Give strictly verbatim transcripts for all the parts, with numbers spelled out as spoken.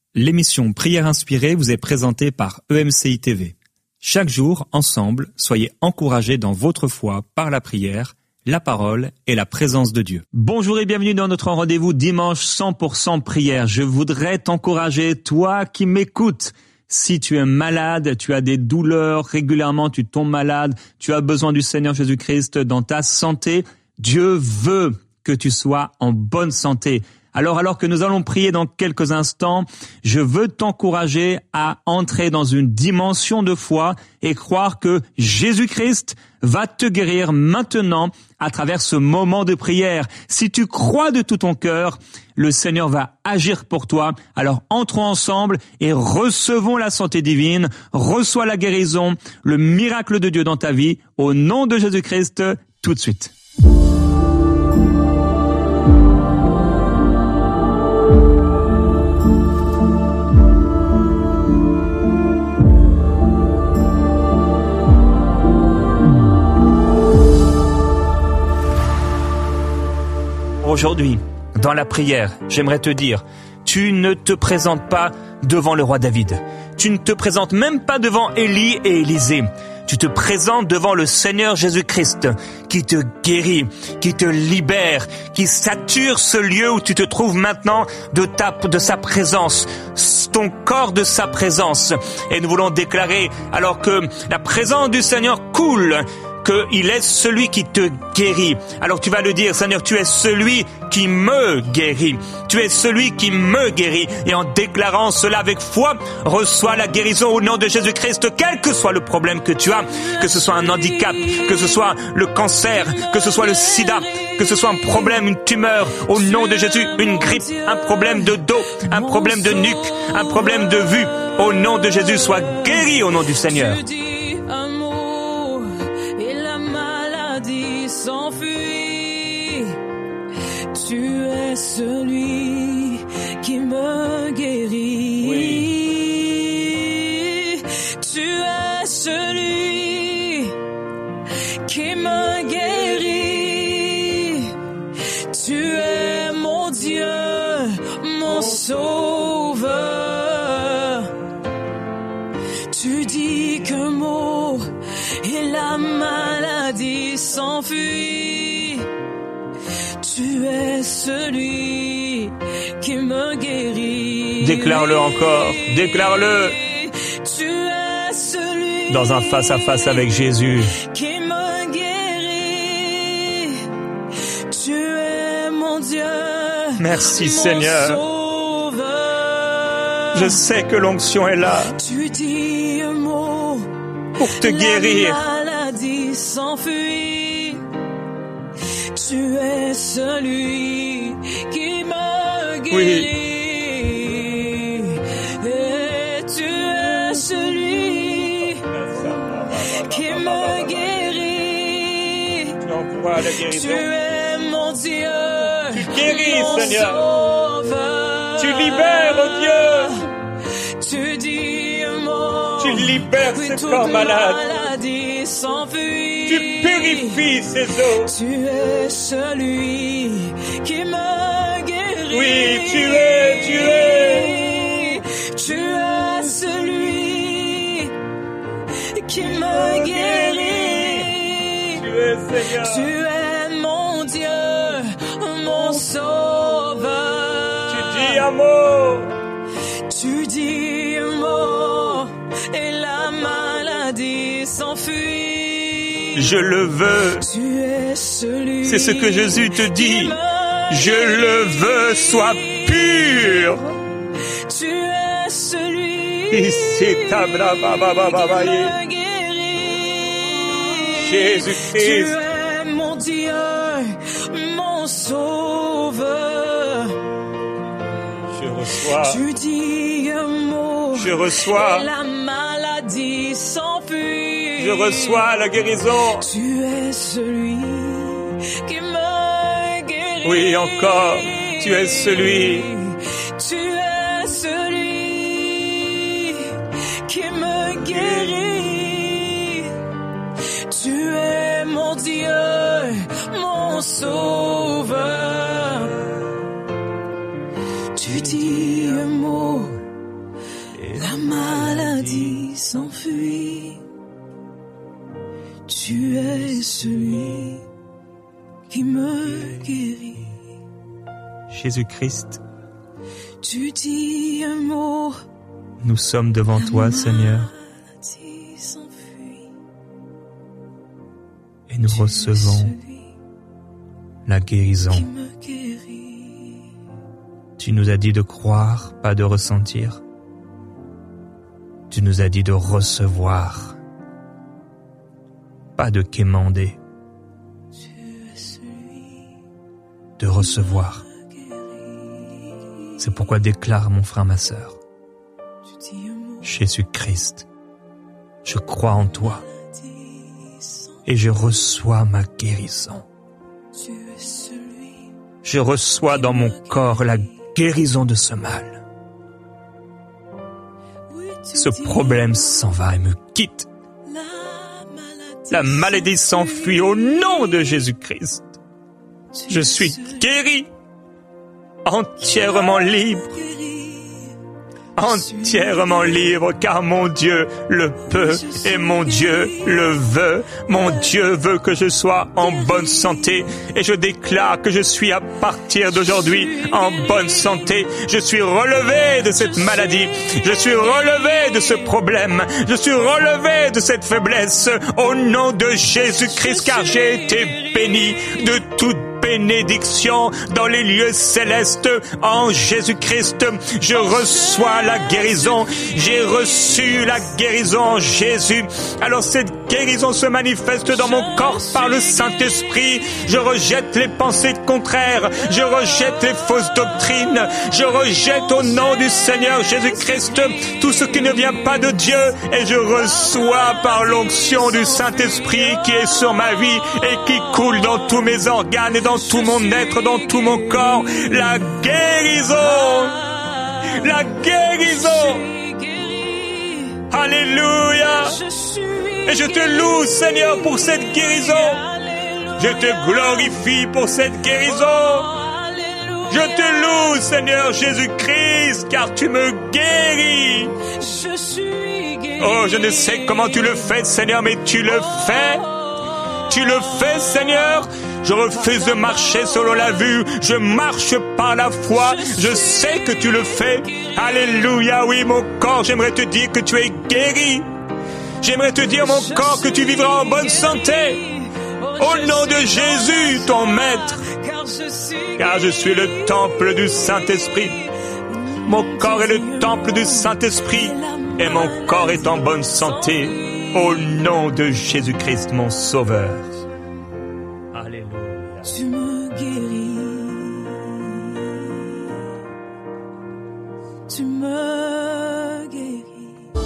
L'émission Prière inspirée vous est présentée par E M C I T V. Chaque jour, ensemble, soyez encouragés dans votre foi par la prière, la parole et la présence de Dieu. Bonjour et bienvenue dans notre rendez-vous dimanche cent pour cent prière. Je voudrais t'encourager, toi qui m'écoutes. Si tu es malade, tu as des douleurs, régulièrement tu tombes malade, tu as besoin du Seigneur Jésus-Christ dans ta santé, Dieu veut que tu sois en bonne santé. Alors, alors que nous allons prier dans quelques instants, je veux t'encourager à entrer dans une dimension de foi et croire que Jésus-Christ va te guérir maintenant à travers ce moment de prière. Si tu crois de tout ton cœur, le Seigneur va agir pour toi. Alors, entrons ensemble et recevons la santé divine, reçois la guérison, le miracle de Dieu dans ta vie, au nom de Jésus-Christ, tout de suite. Aujourd'hui, dans la prière, j'aimerais te dire, tu ne te présentes pas devant le roi David. Tu ne te présentes même pas devant Élie et Élisée. Tu te présentes devant le Seigneur Jésus-Christ qui te guérit, qui te libère, qui sature ce lieu où tu te trouves maintenant de, ta, de sa présence, ton corps de sa présence. Et nous voulons déclarer, alors que la présence du Seigneur coule, qu'il est celui qui te guérit. Alors tu vas le dire, Seigneur, tu es celui qui me guérit. Tu es celui qui me guérit. Et en déclarant cela avec foi, reçois la guérison au nom de Jésus-Christ, quel que soit le problème que tu as, que ce soit un handicap, que ce soit le cancer, que ce soit le sida, que ce soit un problème, une tumeur, au nom de Jésus, une grippe, un problème de dos, un problème de nuque, un problème de vue, au nom de Jésus, sois guéri au nom du Seigneur. S'enfuit, tu es celui qui me guérit. Oui. Tu es celui qui me guérit. Tu es mon Dieu, mon sauveur. Tu dis qu'un mot et la maladie s'enfuit. Tu es celui qui me guérit. Déclare-le encore, déclare-le. Tu es celui dans un face-à-face avec Jésus. Qui me guérit. Tu es mon Dieu. Merci mon Seigneur. Sauveur. Je sais que l'onction est là. Tu dis un mot pour te guérir. La maladie s'enfuit. Tu es celui qui me guérit. Oui. Et tu es celui qui me guérit. Tu envoies la guérison. Tu es mon Dieu. Tu guéris, mon Seigneur. Sauveur. Tu libères, oh Dieu. Tu dis un mot. Tu libères oui, ce corps malade. Maladie s'enfuit. Tu purifies ses eaux. Tu es celui qui me guérit. Oui, tu es, tu es. Tu es celui qui me guérit. Tu es, Seigneur. Tu es mon Dieu, mon sauveur. Tu dis un mot. Tu dis un mot et la maladie s'enfuit. Je le veux. Tu es celui. C'est ce que Jésus te dit. Je le veux, sois pur. Tu es celui Ici, tabra, ba, ba, ba, ba, ba, qui me guérit. Jésus-Christ. Tu es mon Dieu, mon sauveur. Je reçois. Tu dis un mot. Je reçois. Et la maladie s'enfuit. Je reçois la guérison. Tu es celui qui me guérit. Oui, encore. Tu es celui. Tu es celui qui me guérit. Tu es mon Dieu, mon sauveur. Tu dis un mot Tu es celui qui me guérit. Jésus-Christ, Tu dis un mot, nous sommes devant toi, Seigneur, maladie s'enfuit. et nous Tu es recevons celui la guérison. qui me guérit. Tu nous as dit de croire, pas de ressentir. Tu nous as dit de recevoir, pas de quémander, Tu es celui de recevoir. qui me guérit. C'est pourquoi déclare mon frère, ma sœur, Tu dis un mot, Jésus-Christ, je crois en toi maladie s'enfuit. et je reçois ma guérison. Tu es celui Je reçois dans mon corps la guérison de ce mal. oui, tu Ce dis problème s'en va et me quitte. la maladie, La maladie s'enfuit au nom de Jésus-Christ. Tu Je es suis celui guéri, entièrement libre, guéri. entièrement libre, car mon Dieu le peut et mon Dieu le veut. Mon Dieu veut que je sois en bonne santé et je déclare que je suis à partir d'aujourd'hui en bonne santé. Je suis relevé de cette maladie, je suis relevé de ce problème, je suis relevé de cette faiblesse au nom de Jésus-Christ, car j'ai été béni de toute bénédiction dans les lieux célestes en Jésus-Christ. Je reçois la guérison. J'ai reçu la guérison en Jésus. Alors cette guérison se manifeste dans mon corps par le Saint-Esprit. Je rejette les pensées contraires. Je rejette les fausses doctrines. Je rejette au nom du Seigneur Jésus-Christ tout ce qui ne vient pas de Dieu et je reçois par l'onction du Saint-Esprit qui est sur ma vie et qui coule dans tous mes organes et dans tout mon être, dans tout mon corps, la guérison, la guérison. Alléluia. Et je te loue, Seigneur, pour cette guérison. Je te glorifie pour cette guérison. Je te loue, Seigneur Jésus-Christ, car tu me guéris. Oh, je ne sais comment tu le fais, Seigneur, mais tu le fais. Tu le fais, Seigneur. Je refuse de marcher selon la vue. Je marche par la foi. Je sais que tu le fais. Alléluia, oui, mon corps, j'aimerais te dire que tu es guéri. J'aimerais te dire, mon corps, que tu vivras en bonne santé. Au nom de Jésus, ton maître. Car je suis le temple du Saint-Esprit. Mon corps est le temple du Saint-Esprit. Et mon corps est en bonne santé. Au nom de Jésus-Christ, mon Sauveur. Alléluia. Tu me guéris. Tu me guéris.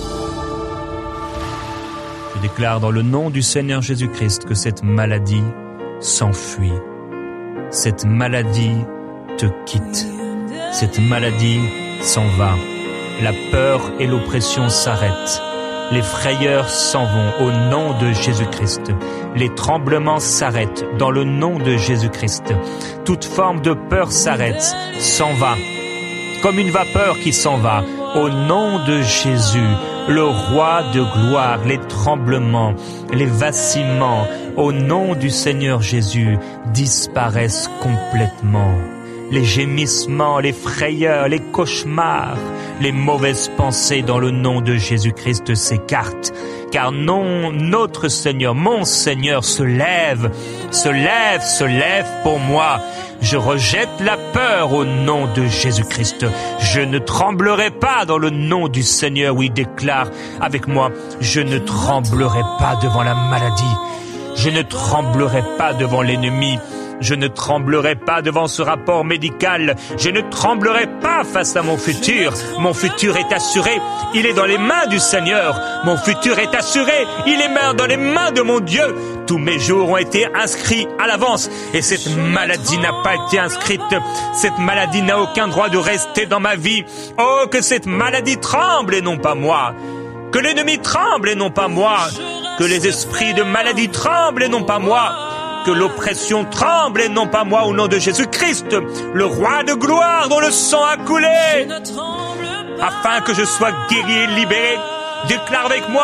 Je déclare dans le nom du Seigneur Jésus-Christ que cette maladie s'enfuit. Cette maladie te quitte. Cette maladie s'en va. La peur et l'oppression s'arrêtent. Les frayeurs s'en vont au nom de Jésus-Christ. Les tremblements s'arrêtent dans le nom de Jésus-Christ. Toute forme de peur s'arrête, s'en va. Comme une vapeur qui s'en va, au nom de Jésus, le roi de gloire, les tremblements, les vacillements, au nom du Seigneur Jésus, disparaissent complètement. Les gémissements, les frayeurs, les cauchemars, les mauvaises pensées dans le nom de Jésus-Christ s'écartent. Car non, notre Seigneur, mon Seigneur se lève, se lève, se lève pour moi. Je rejette la peur au nom de Jésus-Christ. Je ne tremblerai pas dans le nom du Seigneur. Oui, déclare avec moi, je ne tremblerai pas devant la maladie. Je ne tremblerai pas devant l'ennemi. Je ne tremblerai pas devant ce rapport médical. Je ne tremblerai pas face à mon futur. Mon futur est assuré. Il est dans les mains du Seigneur. Mon futur est assuré. Il est dans les mains de mon Dieu. Tous mes jours ont été inscrits à l'avance. Et cette maladie n'a pas été inscrite. Cette maladie n'a aucun droit de rester dans ma vie. Oh, que cette maladie tremble et non pas moi. Que l'ennemi tremble et non pas moi. Que les esprits de maladie tremblent et non pas moi. Que l'oppression tremble et non pas moi au nom de Jésus-Christ, le roi de gloire dont le sang a coulé, afin que je sois guéri et libéré. Déclare avec moi,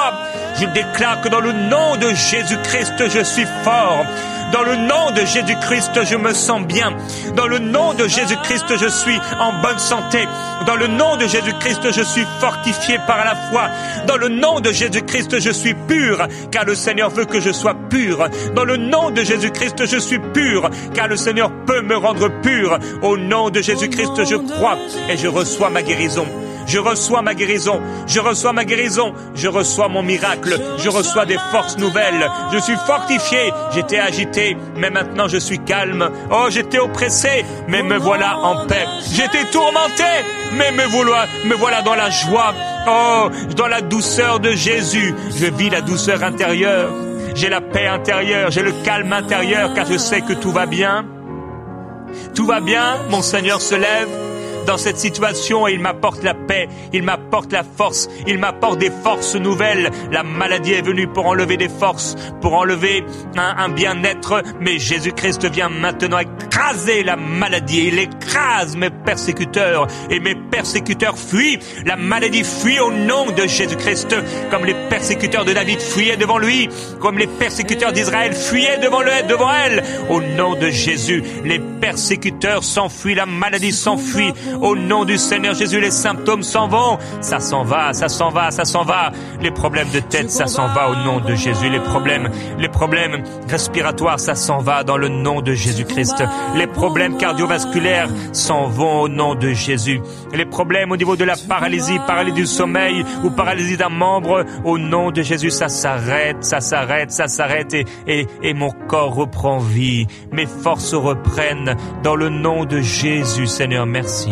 Je déclare que dans le nom de Jésus-Christ, je suis fort. Dans le nom de Jésus-Christ, je me sens bien. Dans le nom de Jésus-Christ, je suis en bonne santé. Dans le nom de Jésus-Christ, je suis fortifié par la foi. Dans le nom de Jésus-Christ, je suis pur, car le Seigneur veut que je sois pur. Dans le nom de Jésus-Christ, je suis pur, car le Seigneur peut me rendre pur. Au nom de Jésus-Christ, je crois et je reçois ma guérison. Je reçois ma guérison, je reçois ma guérison, je reçois mon miracle, je reçois des forces nouvelles, je suis fortifié, j'étais agité, mais maintenant je suis calme. Oh, j'étais oppressé, mais me voilà en paix. J'étais tourmenté, mais me voilà, me voilà dans la joie. Oh, dans la douceur de Jésus, je vis la douceur intérieure, j'ai la paix intérieure, j'ai le calme intérieur, car je sais que tout va bien. Tout va bien, mon Seigneur se lève dans cette situation et il m'apporte la paix, il m'apporte la force, il m'apporte des forces nouvelles. La maladie est venue pour enlever des forces, pour enlever un, un bien-être, mais Jésus-Christ vient maintenant écraser la maladie. Il écrase mes persécuteurs et mes persécuteurs fuient. La maladie fuit au nom de Jésus-Christ, comme les persécuteurs de David fuyaient devant lui, comme les persécuteurs d'Israël fuyaient devant, le, devant elle. Au nom de Jésus, les persécuteurs s'enfuient, la maladie s'enfuit. Au nom du Seigneur Jésus, les symptômes s'en vont. Ça s'en va, ça s'en va, ça s'en va. Les problèmes de tête, ça s'en va au nom de Jésus. Les problèmes, les problèmes respiratoires, ça s'en va dans le nom de Jésus-Christ. Les problèmes cardiovasculaires s'en vont au nom de Jésus. Les problèmes au niveau de la paralysie, paralysie du sommeil ou paralysie d'un membre, au nom de Jésus, ça s'arrête, ça s'arrête, ça s'arrête et, et, et mon corps reprend vie. Mes forces reprennent dans le nom de Jésus, Seigneur, merci.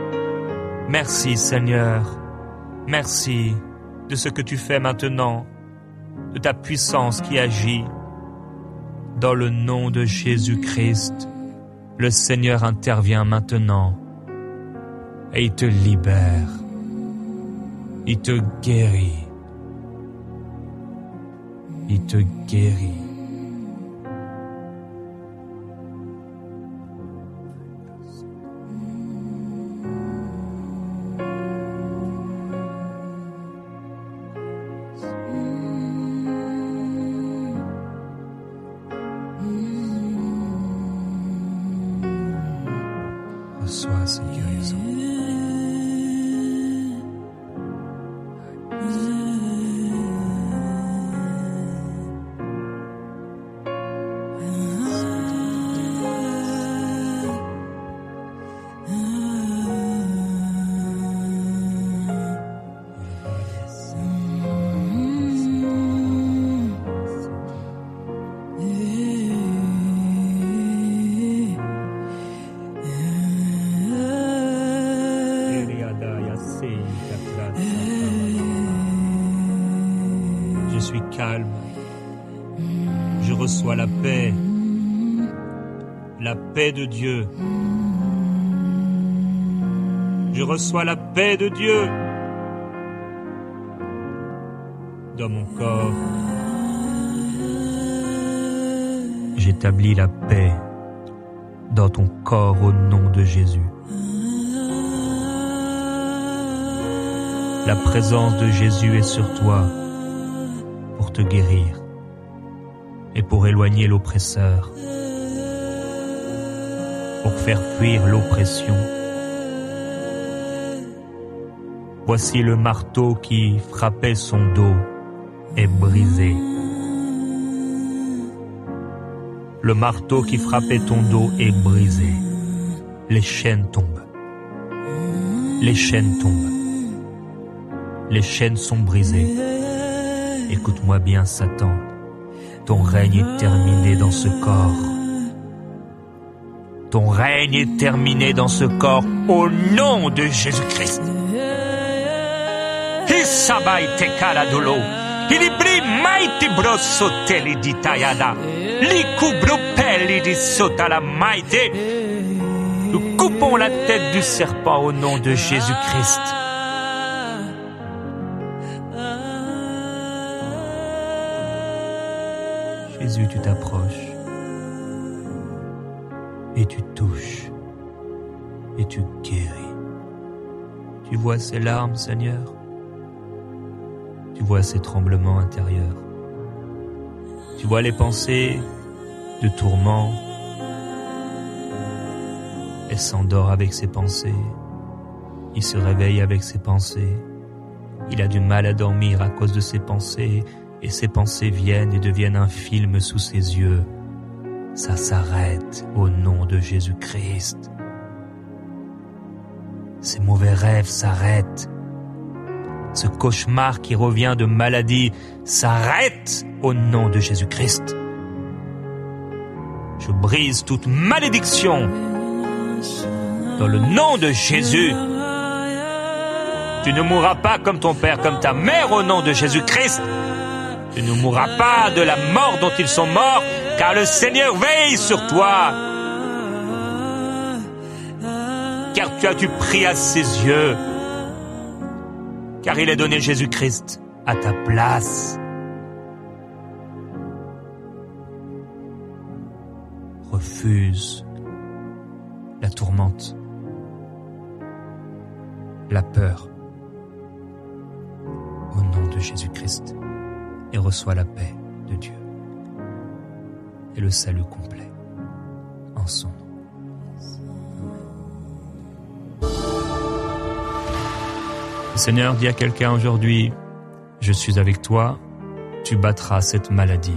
Merci Seigneur, merci de ce que tu fais maintenant, de ta puissance qui agit. Dans le nom de Jésus-Christ, le Seigneur intervient maintenant et il te libère, il te guérit, il te guérit. Reçois cette guérison. Je suis calme. Je reçois la paix. La paix de Dieu. Je reçois la paix de Dieu dans mon corps. J'établis la paix dans ton corps au nom de Jésus. La présence de Jésus est sur toi pour te guérir et pour éloigner l'oppresseur, pour faire fuir l'oppression. Voici le marteau qui frappait son dos est brisé. Le marteau qui frappait ton dos est brisé. Les chaînes tombent. Les chaînes tombent. Les chaînes sont brisées. Écoute-moi bien, Satan. Ton règne est terminé dans ce corps. Ton règne est terminé dans ce corps au nom de Jésus-Christ. Hisabai te kaladolo. Ilibri maiti brosso teli di tayada. Likubro pelli di sotala maite. Nous coupons la tête du serpent au nom de Jésus-Christ. Jésus, tu t'approches et tu touches et tu guéris. Tu vois ces larmes, Seigneur? Tu vois ses tremblements intérieurs. Tu vois les pensées de tourment. Elle s'endort avec ses pensées. Il se réveille avec ses pensées. Il a du mal à dormir à cause de ses pensées. Et ses pensées viennent et deviennent un film sous ses yeux. Ça s'arrête au nom de Jésus-Christ. Ces mauvais rêves s'arrêtent. Ce cauchemar qui revient de maladie s'arrête au nom de Jésus-Christ. Je brise toute malédiction dans le nom de Jésus. Tu ne mourras pas comme ton père, comme ta mère au nom de Jésus-Christ. Tu ne mourras pas de la mort dont ils sont morts, car le Seigneur veille sur toi. Car tu as-tu pris à ses yeux, car il a donné Jésus-Christ à ta place. Refuse la tourmente, la peur, au nom de Jésus-Christ, et reçois la paix de Dieu et le salut complet en son nom. Le Seigneur dit à quelqu'un aujourd'hui, je suis avec toi, tu battras cette maladie.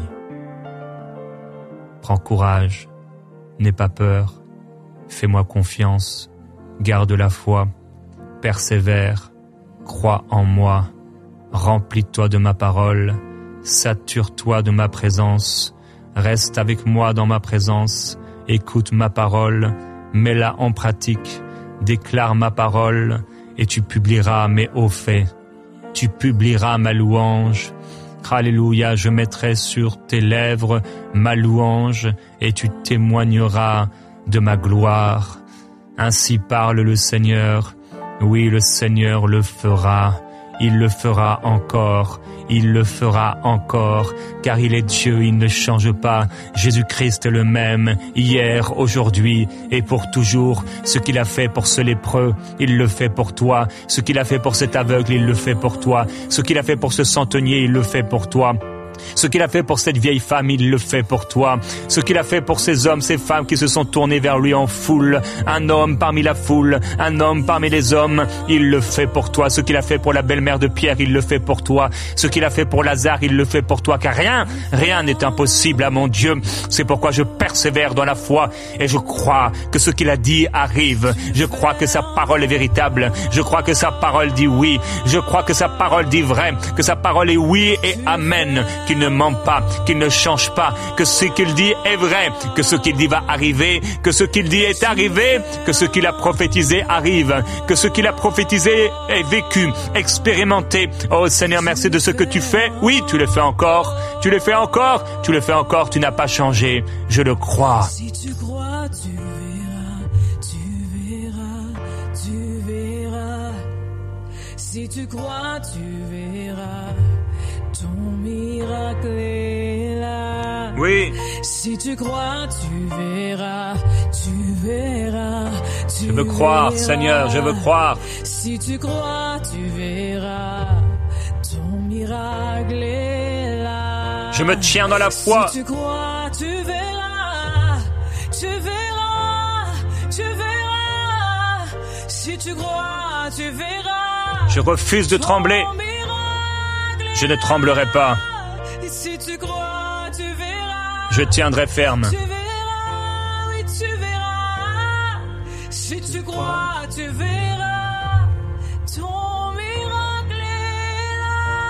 Prends courage, n'aie pas peur, fais-moi confiance, garde la foi, persévère, crois en moi, remplis-toi de ma parole, sature-toi de ma présence, reste avec moi dans ma présence, écoute ma parole, mets-la en pratique, déclare ma parole, et tu publieras mes hauts faits. Tu publieras ma louange. Alléluia, je mettrai sur tes lèvres ma louange et tu témoigneras de ma gloire. Ainsi parle le Seigneur. Oui, le Seigneur le fera. Il le fera encore. Il le fera encore, car il est Dieu, il ne change pas. Jésus-Christ est le même, hier, aujourd'hui et pour toujours. Ce qu'il a fait pour ce lépreux, il le fait pour toi. Ce qu'il a fait pour cet aveugle, il le fait pour toi. Ce qu'il a fait pour ce centenier, il le fait pour toi. Ce qu'il a fait pour cette vieille femme, il le fait pour toi. Ce qu'il a fait pour ces hommes, ces femmes qui se sont tournés vers lui en foule. Un homme parmi la foule, un homme parmi les hommes, il le fait pour toi. Ce qu'il a fait pour la belle-mère de Pierre, il le fait pour toi. Ce qu'il a fait pour Lazare, il le fait pour toi. Car rien, rien n'est impossible à mon Dieu. C'est pourquoi je persévère dans la foi et je crois que ce qu'il a dit arrive. Je crois que sa parole est véritable. Je crois que sa parole dit oui. Je crois que sa parole dit vrai. Que sa parole est oui et amen. Qu'il ne ment pas, qu'il ne change pas, que ce qu'il dit est vrai, que ce qu'il dit va arriver, que ce qu'il dit est arrivé, que ce qu'il a prophétisé arrive, que ce qu'il a prophétisé est vécu, expérimenté. Oh Seigneur, merci de ce que tu fais. Oui, tu le fais encore, tu le fais encore, tu le fais encore, tu n'as pas changé. Je le crois. Si tu crois, tu verras, tu verras, tu verras. Si tu crois, tu verras. Ton miracle est là. Oui. Si tu crois, tu verras, tu verras, tu Je veux croire, verras. Seigneur, je veux croire. Si tu crois, tu verras, ton miracle est là. Je me tiens dans la foi. Si tu crois, tu verras, tu verras, tu verras. Si tu crois, tu verras. Je refuse de trembler. Je ne tremblerai pas. Si tu crois, tu verras. Je tiendrai ferme. Tu verras, oui, tu verras. Si tu crois, tu verras. Ton miracle est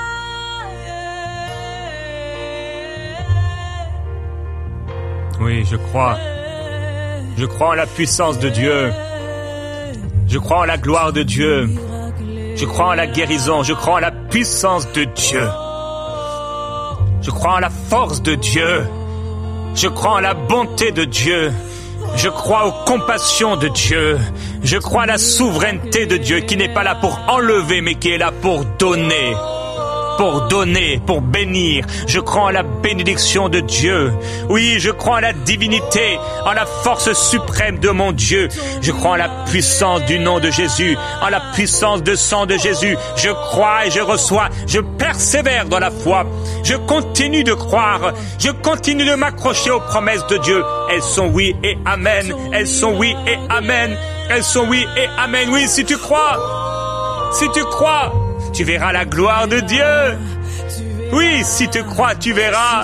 là. Oui, je crois. Je crois en la puissance de Dieu. Je crois en la gloire de Dieu. Je crois en la guérison, je crois en la puissance de Dieu. Je crois en la force de Dieu. Je crois en la bonté de Dieu. Je crois aux compassions de Dieu. Je crois à la souveraineté de Dieu qui n'est pas là pour enlever mais qui est là pour donner. pour donner, pour bénir. Je crois en la bénédiction de Dieu. Oui, je crois en la divinité, en la force suprême de mon Dieu. Je crois en la puissance du nom de Jésus, en la puissance du sang de Jésus. Je crois et je reçois. Je persévère dans la foi. Je continue de croire. Je continue de m'accrocher aux promesses de Dieu. Elles sont oui et amen. Elles sont oui et amen. Elles sont oui et amen. Oui, si tu crois, si tu crois, tu verras la gloire de Dieu. Oui, si tu crois, tu verras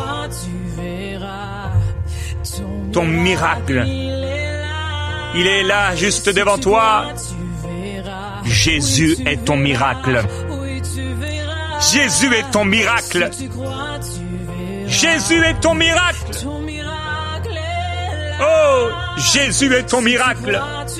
ton miracle. Il est là, juste devant toi. Jésus est ton miracle. Jésus est ton miracle. Jésus est ton miracle. Oh, Jésus est ton miracle.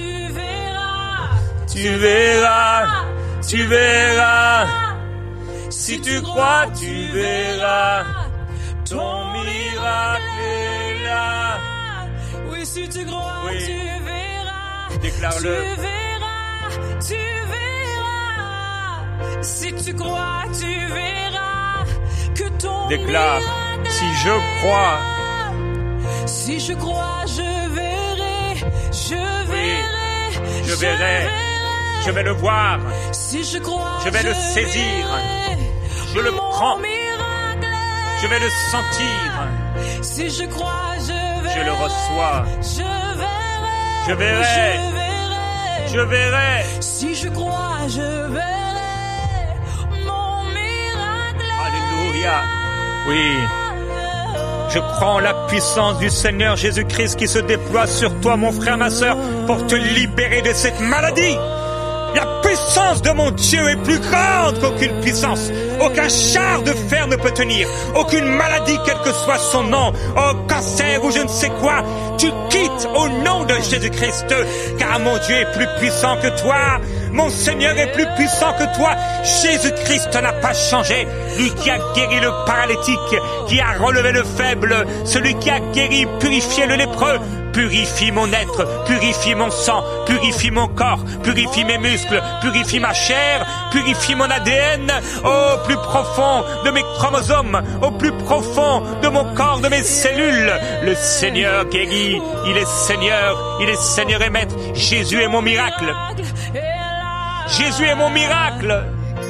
Tu verras, tu verras. Si tu crois, tu verras. Ton miracle est là. Oui, si tu crois, Oui. tu verras. Déclare-le. Tu verras, tu verras. Si tu crois, tu verras que ton Déclare, miracle si je est crois, là. Si je crois, je verrai, je verrai, je verrai. Je vais le voir. Si je crois, Je vais le saisir. verrai Je le mon prends. miracle est Je vais le sentir. Si je crois, je verrai. Je le reçois. Je verrai. Je verrai. Je verrai. Je verrai. Si je crois, je verrai. Mon miracle. Alléluia. Oui. Je crois en la puissance du Seigneur Jésus-Christ qui se déploie sur toi, mon frère, ma sœur, pour te libérer de cette maladie. La puissance de mon Dieu est plus grande qu'aucune puissance. Aucun char de fer ne peut tenir. Aucune maladie, quel que soit son nom. Oh, cancer ou je ne sais quoi. Tu quittes au nom de Jésus-Christ. Car mon Dieu est plus puissant que toi. Mon Seigneur est plus puissant que toi. Jésus-Christ n'a pas changé. Lui qui a guéri le paralytique, qui a relevé le faible, celui qui a guéri, purifié le lépreux. Purifie mon être, purifie mon sang, purifie mon corps, purifie mes muscles, purifie ma chair, purifie mon A D N, au plus profond de mes chromosomes, au plus profond de mon corps, de mes cellules. Le Seigneur guérit, il est Seigneur, il est Seigneur et Maître. Jésus est mon miracle. Jésus est mon miracle.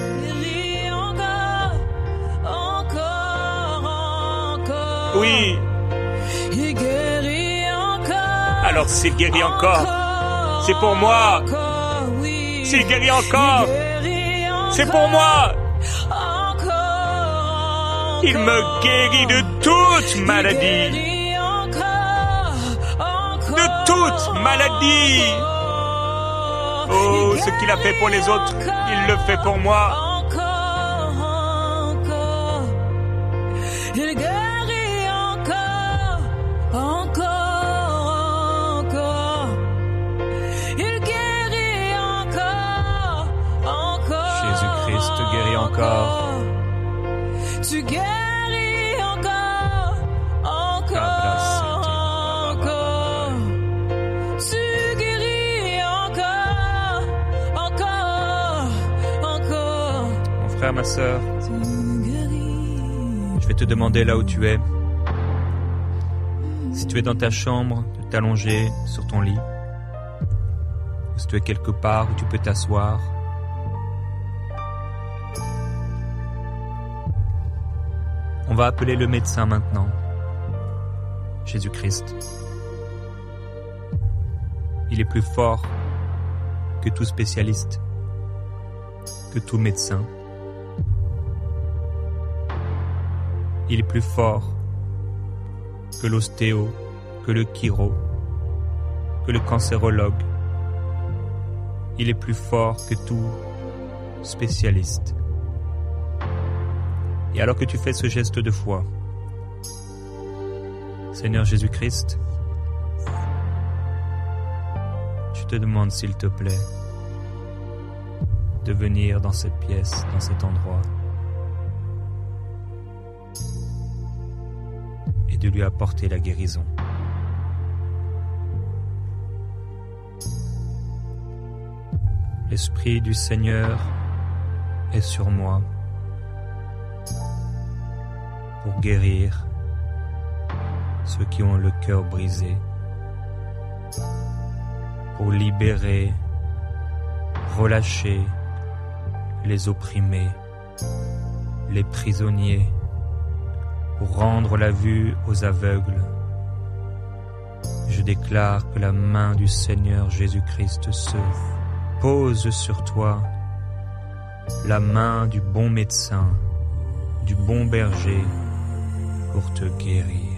Oui. Il guérit encore. Alors s'il guérit encore, c'est pour moi. S'il guérit encore, c'est pour moi. Il me guérit de toute maladie. De toute maladie. Oh, ce qu'il a fait pour les autres, il le fait pour moi. Il guérit encore, encore, encore. Il guérit encore, encore. Jésus-Christ guérit encore. Tu guéris encore, encore, encore. Tu guéris encore, encore, encore. Mon frère, ma sœur, je vais te demander là où tu es. Si tu es dans ta chambre, de t'allonger sur ton lit. Ou si tu es quelque part où tu peux t'asseoir. On va appeler le médecin maintenant. Jésus-Christ. Il est plus fort que tout spécialiste, que tout médecin. Il est plus fort que l'ostéo, que le chiro, que le cancérologue. Il est plus fort que tout spécialiste. Et alors que tu fais ce geste de foi, Seigneur Jésus-Christ, je te demande s'il te plaît de venir dans cette pièce, dans cet endroit, et de lui apporter la guérison. L'Esprit du Seigneur est sur moi, pour guérir ceux qui ont le cœur brisé, pour libérer, relâcher les opprimés, les prisonniers, pour rendre la vue aux aveugles. Je déclare que la main du Seigneur Jésus-Christ se pose sur toi, la main du bon médecin, du bon berger, pour te guérir,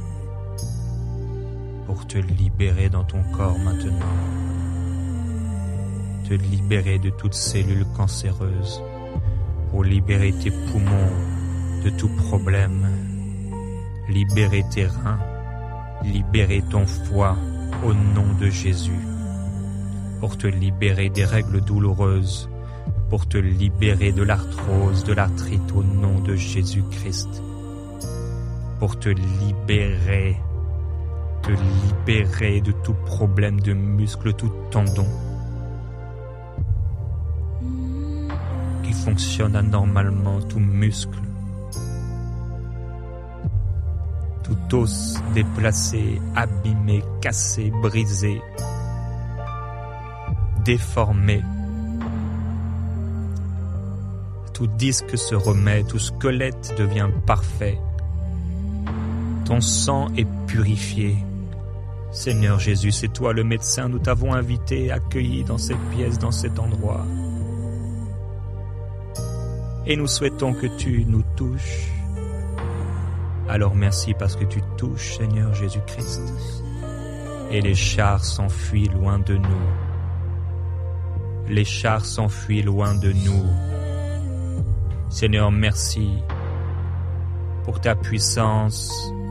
pour te libérer dans ton corps maintenant, te libérer de toute cellule cancéreuse, pour libérer tes poumons de tout problème, libérer tes reins, libérer ton foie au nom de Jésus, pour te libérer des règles douloureuses, pour te libérer de l'arthrose, de l'arthrite au nom de Jésus-Christ, pour te libérer, te libérer de tout problème de muscle, tout tendon qui fonctionne anormalement, tout muscle, tout os déplacé, abîmé, cassé, brisé, déformé. Tout disque se remet, tout squelette devient parfait. Ton sang est purifié. Seigneur Jésus, c'est toi le médecin, nous t'avons invité, accueilli dans cette pièce, dans cet endroit. Et nous souhaitons que tu nous touches. Alors merci parce que tu touches, Seigneur Jésus-Christ. Et les chars s'enfuient loin de nous. Les chars s'enfuient loin de nous. Seigneur, merci pour ta puissance.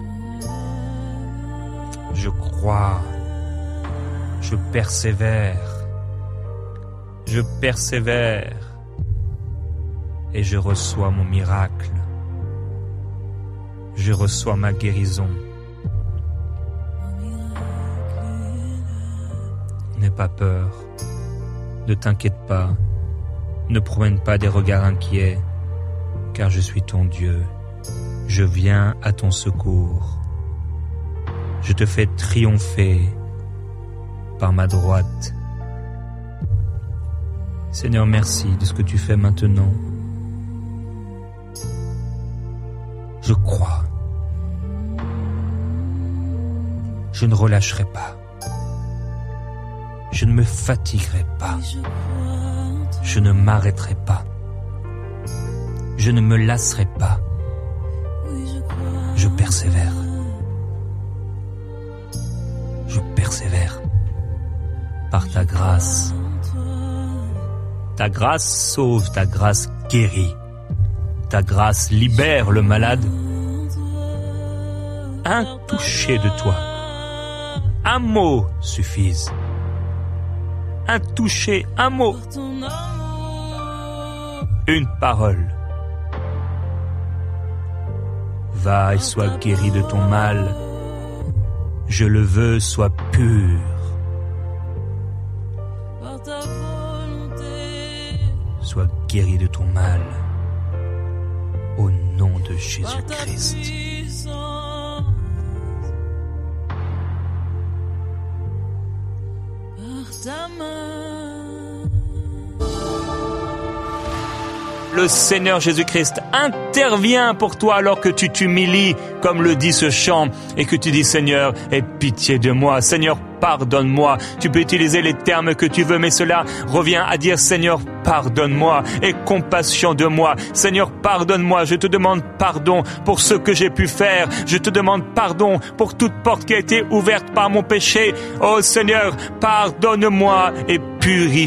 Je crois, je persévère, je persévère et je reçois mon miracle. Je reçois ma guérison. N'aie pas peur, ne t'inquiète pas, ne promène pas des regards inquiets, car je suis ton Dieu. Je viens à ton secours. Je te fais triompher par ma droite. Seigneur, merci de ce que tu fais maintenant. Je crois. Je ne relâcherai pas. Je ne me fatiguerai pas. Je ne m'arrêterai pas. Je ne me lasserai pas. Je persévère. Je persévère par ta grâce. Ta grâce sauve, ta grâce guérit. Ta grâce libère le malade. Un toucher de toi, un mot suffise. Un toucher, un mot, une parole. Va et sois guéri de ton mal. Je le veux, sois pur. Sois guéri de ton mal. Au nom de Jésus-Christ. Le Seigneur Jésus-Christ intervient pour toi alors que tu t'humilies, comme le dit ce chant, et que tu dis « Seigneur, aie pitié de moi, Seigneur, pardonne-moi ». Tu peux utiliser les termes que tu veux, mais cela revient à dire « Seigneur, pardonne-moi, aie compassion de moi. Seigneur, pardonne-moi, je te demande pardon pour ce que j'ai pu faire. Je te demande pardon pour toute porte qui a été ouverte par mon péché. Oh Seigneur, pardonne-moi et purifie-moi. »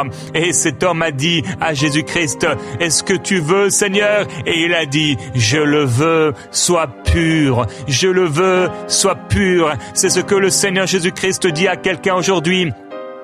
Et cet homme a dit à Jésus-Christ, « Est-ce que tu veux, Seigneur ?» Et il a dit, « Je le veux, sois pur. Je le veux, sois pur. » C'est ce que le Seigneur Jésus-Christ dit à quelqu'un aujourd'hui.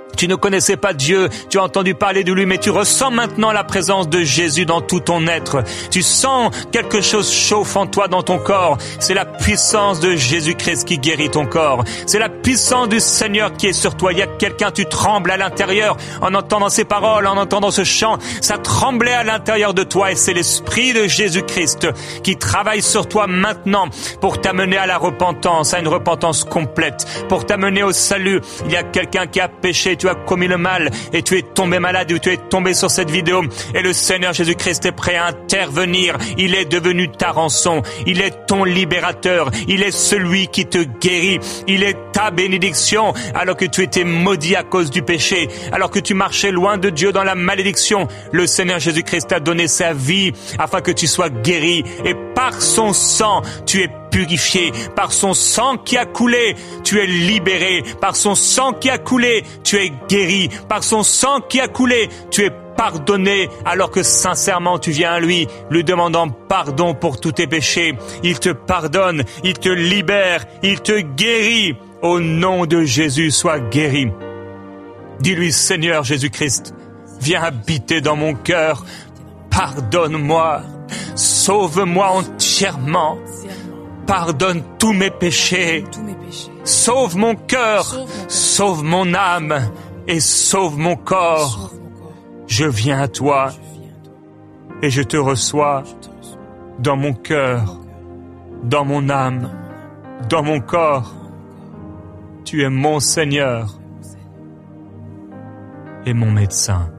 Tu ne connaissais pas Dieu, tu as entendu parler de lui, mais tu ressens maintenant la présence de Jésus dans tout ton être. Tu sens quelque chose chauffe en toi, dans ton corps. C'est la puissance de Jésus-Christ qui guérit ton corps. C'est la puissance du Seigneur qui est sur toi. Il y a quelqu'un, tu trembles à l'intérieur en entendant ces paroles, en entendant ce chant. Ça tremblait à l'intérieur de toi et c'est l'Esprit de Jésus-Christ qui travaille sur toi maintenant pour t'amener à la repentance, à une repentance complète, pour t'amener au salut. Il y a quelqu'un qui a péché, tu as commis le mal et tu es tombé malade ou tu es tombé sur cette vidéo et le Seigneur Jésus-Christ est prêt à intervenir. Il est devenu ta rançon, il est ton libérateur, il est celui qui te guérit, il est ta bénédiction alors que tu étais maudit à cause du péché, alors que tu marchais loin de Dieu dans la malédiction. Le Seigneur Jésus-Christ t'a donné sa vie afin que tu sois guéri et par son sang tu es purifié, par son sang qui a coulé, tu es libéré, par son sang qui a coulé, tu es guéri, par son sang qui a coulé, tu es pardonné, alors que sincèrement tu viens à lui, lui demandant pardon pour tous tes péchés. Il te pardonne, il te libère, il te guérit. Au nom de Jésus, sois guéri. Dis-lui, Seigneur Jésus-Christ, viens habiter dans mon cœur, pardonne-moi, sauve-moi entièrement. Pardonne tous mes péchés, sauve mon cœur, sauve mon âme et sauve mon corps. Je viens à toi et je te reçois dans mon cœur, dans mon âme, dans mon corps. Tu es mon Seigneur et mon médecin.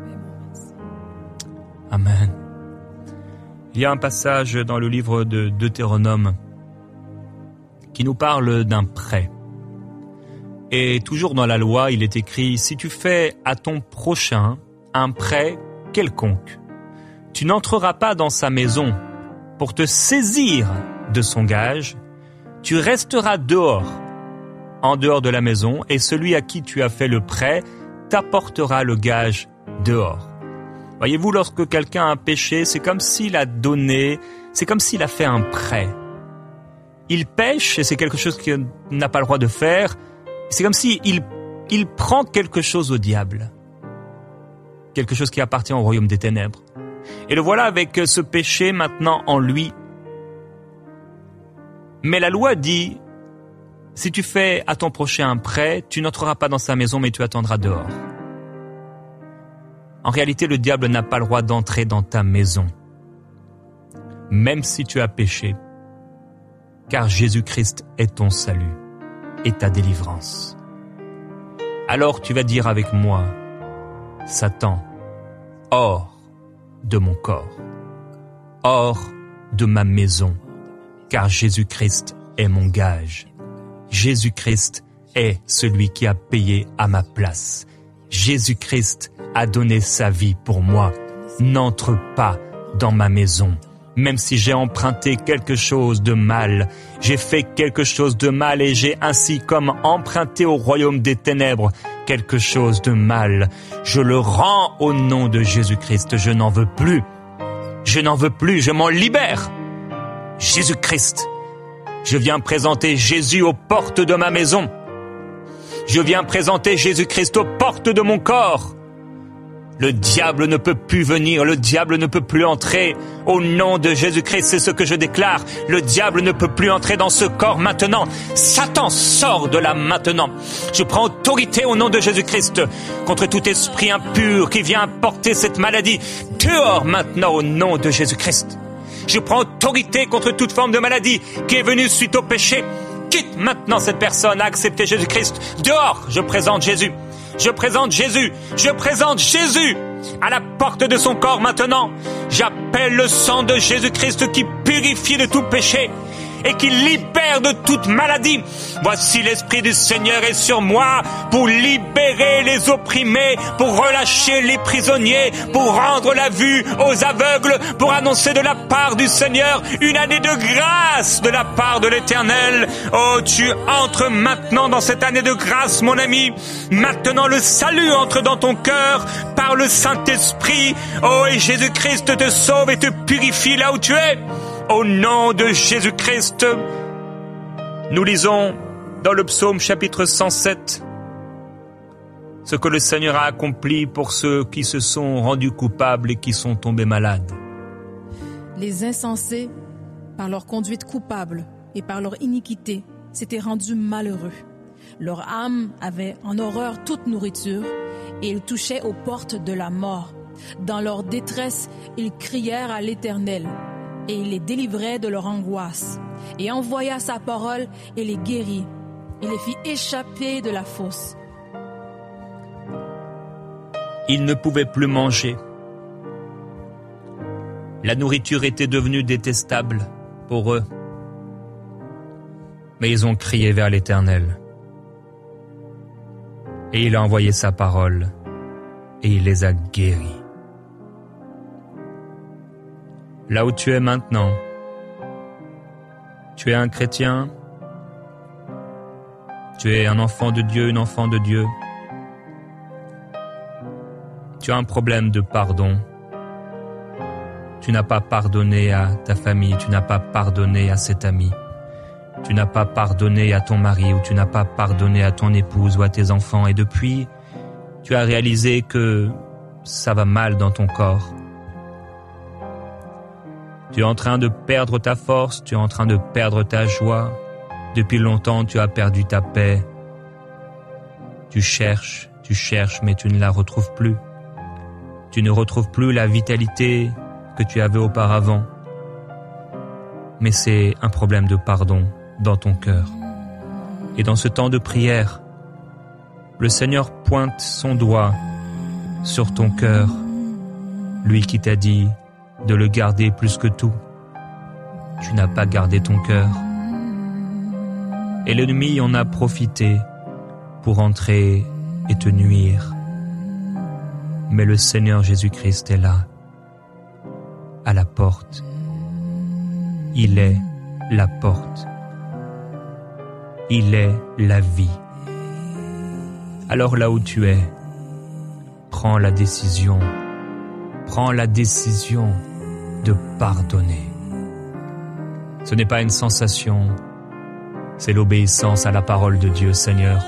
Amen. Il y a un passage dans le livre de Deutéronome qui nous parle d'un prêt. Et toujours dans la loi, il est écrit « Si tu fais à ton prochain un prêt quelconque, tu n'entreras pas dans sa maison pour te saisir de son gage, tu resteras dehors, en dehors de la maison, et celui à qui tu as fait le prêt t'apportera le gage dehors. » Voyez-vous, lorsque quelqu'un a péché, c'est comme s'il a donné, c'est comme s'il a fait un prêt. Il pêche, et c'est quelque chose qu'il n'a pas le droit de faire. C'est comme s'il il, il prend quelque chose au diable. Quelque chose qui appartient au royaume des ténèbres. Et le voilà avec ce péché maintenant en lui. Mais la loi dit, si tu fais à ton prochain un prêt, tu n'entreras pas dans sa maison, mais tu attendras dehors. En réalité, le diable n'a pas le droit d'entrer dans ta maison. Même si tu as péché. Car Jésus-Christ est ton salut et ta délivrance. Alors tu vas dire avec moi, Satan, hors de mon corps, hors de ma maison, car Jésus-Christ est mon gage. Jésus-Christ est celui qui a payé à ma place. Jésus-Christ a donné sa vie pour moi. N'entre pas dans ma maison. Même si j'ai emprunté quelque chose de mal, j'ai fait quelque chose de mal et j'ai ainsi comme emprunté au royaume des ténèbres quelque chose de mal. Je le rends au nom de Jésus-Christ. Je n'en veux plus. Je n'en veux plus. Je m'en libère. Jésus-Christ. Je viens présenter Jésus aux portes de ma maison. Je viens présenter Jésus-Christ aux portes de mon corps. Le diable ne peut plus venir, le diable ne peut plus entrer. Au nom de Jésus-Christ, c'est ce que je déclare. Le diable ne peut plus entrer dans ce corps maintenant. Satan sort de là maintenant. Je prends autorité au nom de Jésus-Christ contre tout esprit impur qui vient porter cette maladie. Dehors maintenant au nom de Jésus-Christ. Je prends autorité contre toute forme de maladie qui est venue suite au péché. Quitte maintenant cette personne à accepter Jésus-Christ. Dehors, je présente Jésus. Je présente Jésus, je présente Jésus à la porte de son corps maintenant. J'appelle le sang de Jésus-Christ qui purifie de tout péché et qui libère de toute maladie. Voici l'Esprit du Seigneur est sur moi pour libérer les opprimés, pour relâcher les prisonniers, pour rendre la vue aux aveugles, pour annoncer de la part du Seigneur une année de grâce de la part de l'Éternel. Oh, tu entres maintenant dans cette année de grâce, mon ami. Maintenant, le salut entre dans ton cœur par le Saint-Esprit. Oh, et Jésus-Christ te sauve et te purifie là où tu es. Au nom de Jésus-Christ, nous lisons dans le psaume chapitre cent sept, ce que le Seigneur a accompli pour ceux qui se sont rendus coupables et qui sont tombés malades. Les insensés, par leur conduite coupable et par leur iniquité, s'étaient rendus malheureux. Leur âme avait en horreur toute nourriture et ils touchaient aux portes de la mort. Dans leur détresse, ils crièrent à l'Éternel et il les délivrait de leur angoisse et envoya sa parole et les guérit. Il les fit échapper de la fosse. Ils ne pouvaient plus manger. La nourriture était devenue détestable pour eux. Mais ils ont crié vers l'Éternel. Et il a envoyé sa parole, et il les a guéris. Là où tu es maintenant, tu es un chrétien, tu es un enfant de Dieu, une enfant de Dieu. Tu as un problème de pardon. Tu n'as pas pardonné à ta famille, tu n'as pas pardonné à cet ami. Tu n'as pas pardonné à ton mari ou tu n'as pas pardonné à ton épouse ou à tes enfants et depuis, tu as réalisé que ça va mal dans ton corps. Tu es en train de perdre ta force, tu es en train de perdre ta joie. Depuis longtemps, tu as perdu ta paix. Tu cherches, tu cherches, mais tu ne la retrouves plus. Tu ne retrouves plus la vitalité que tu avais auparavant. Mais c'est un problème de pardon dans ton cœur. Et dans ce temps de prière, le Seigneur pointe son doigt sur ton cœur, lui qui t'a dit de le garder plus que tout. Tu n'as pas gardé ton cœur. Et l'ennemi en a profité pour entrer et te nuire. Mais le Seigneur Jésus-Christ est là, à la porte. Il est la porte. Il est la vie. Alors là où tu es, prends la décision, prends la décision de pardonner. Ce n'est pas une sensation, c'est l'obéissance à la parole de Dieu, Seigneur.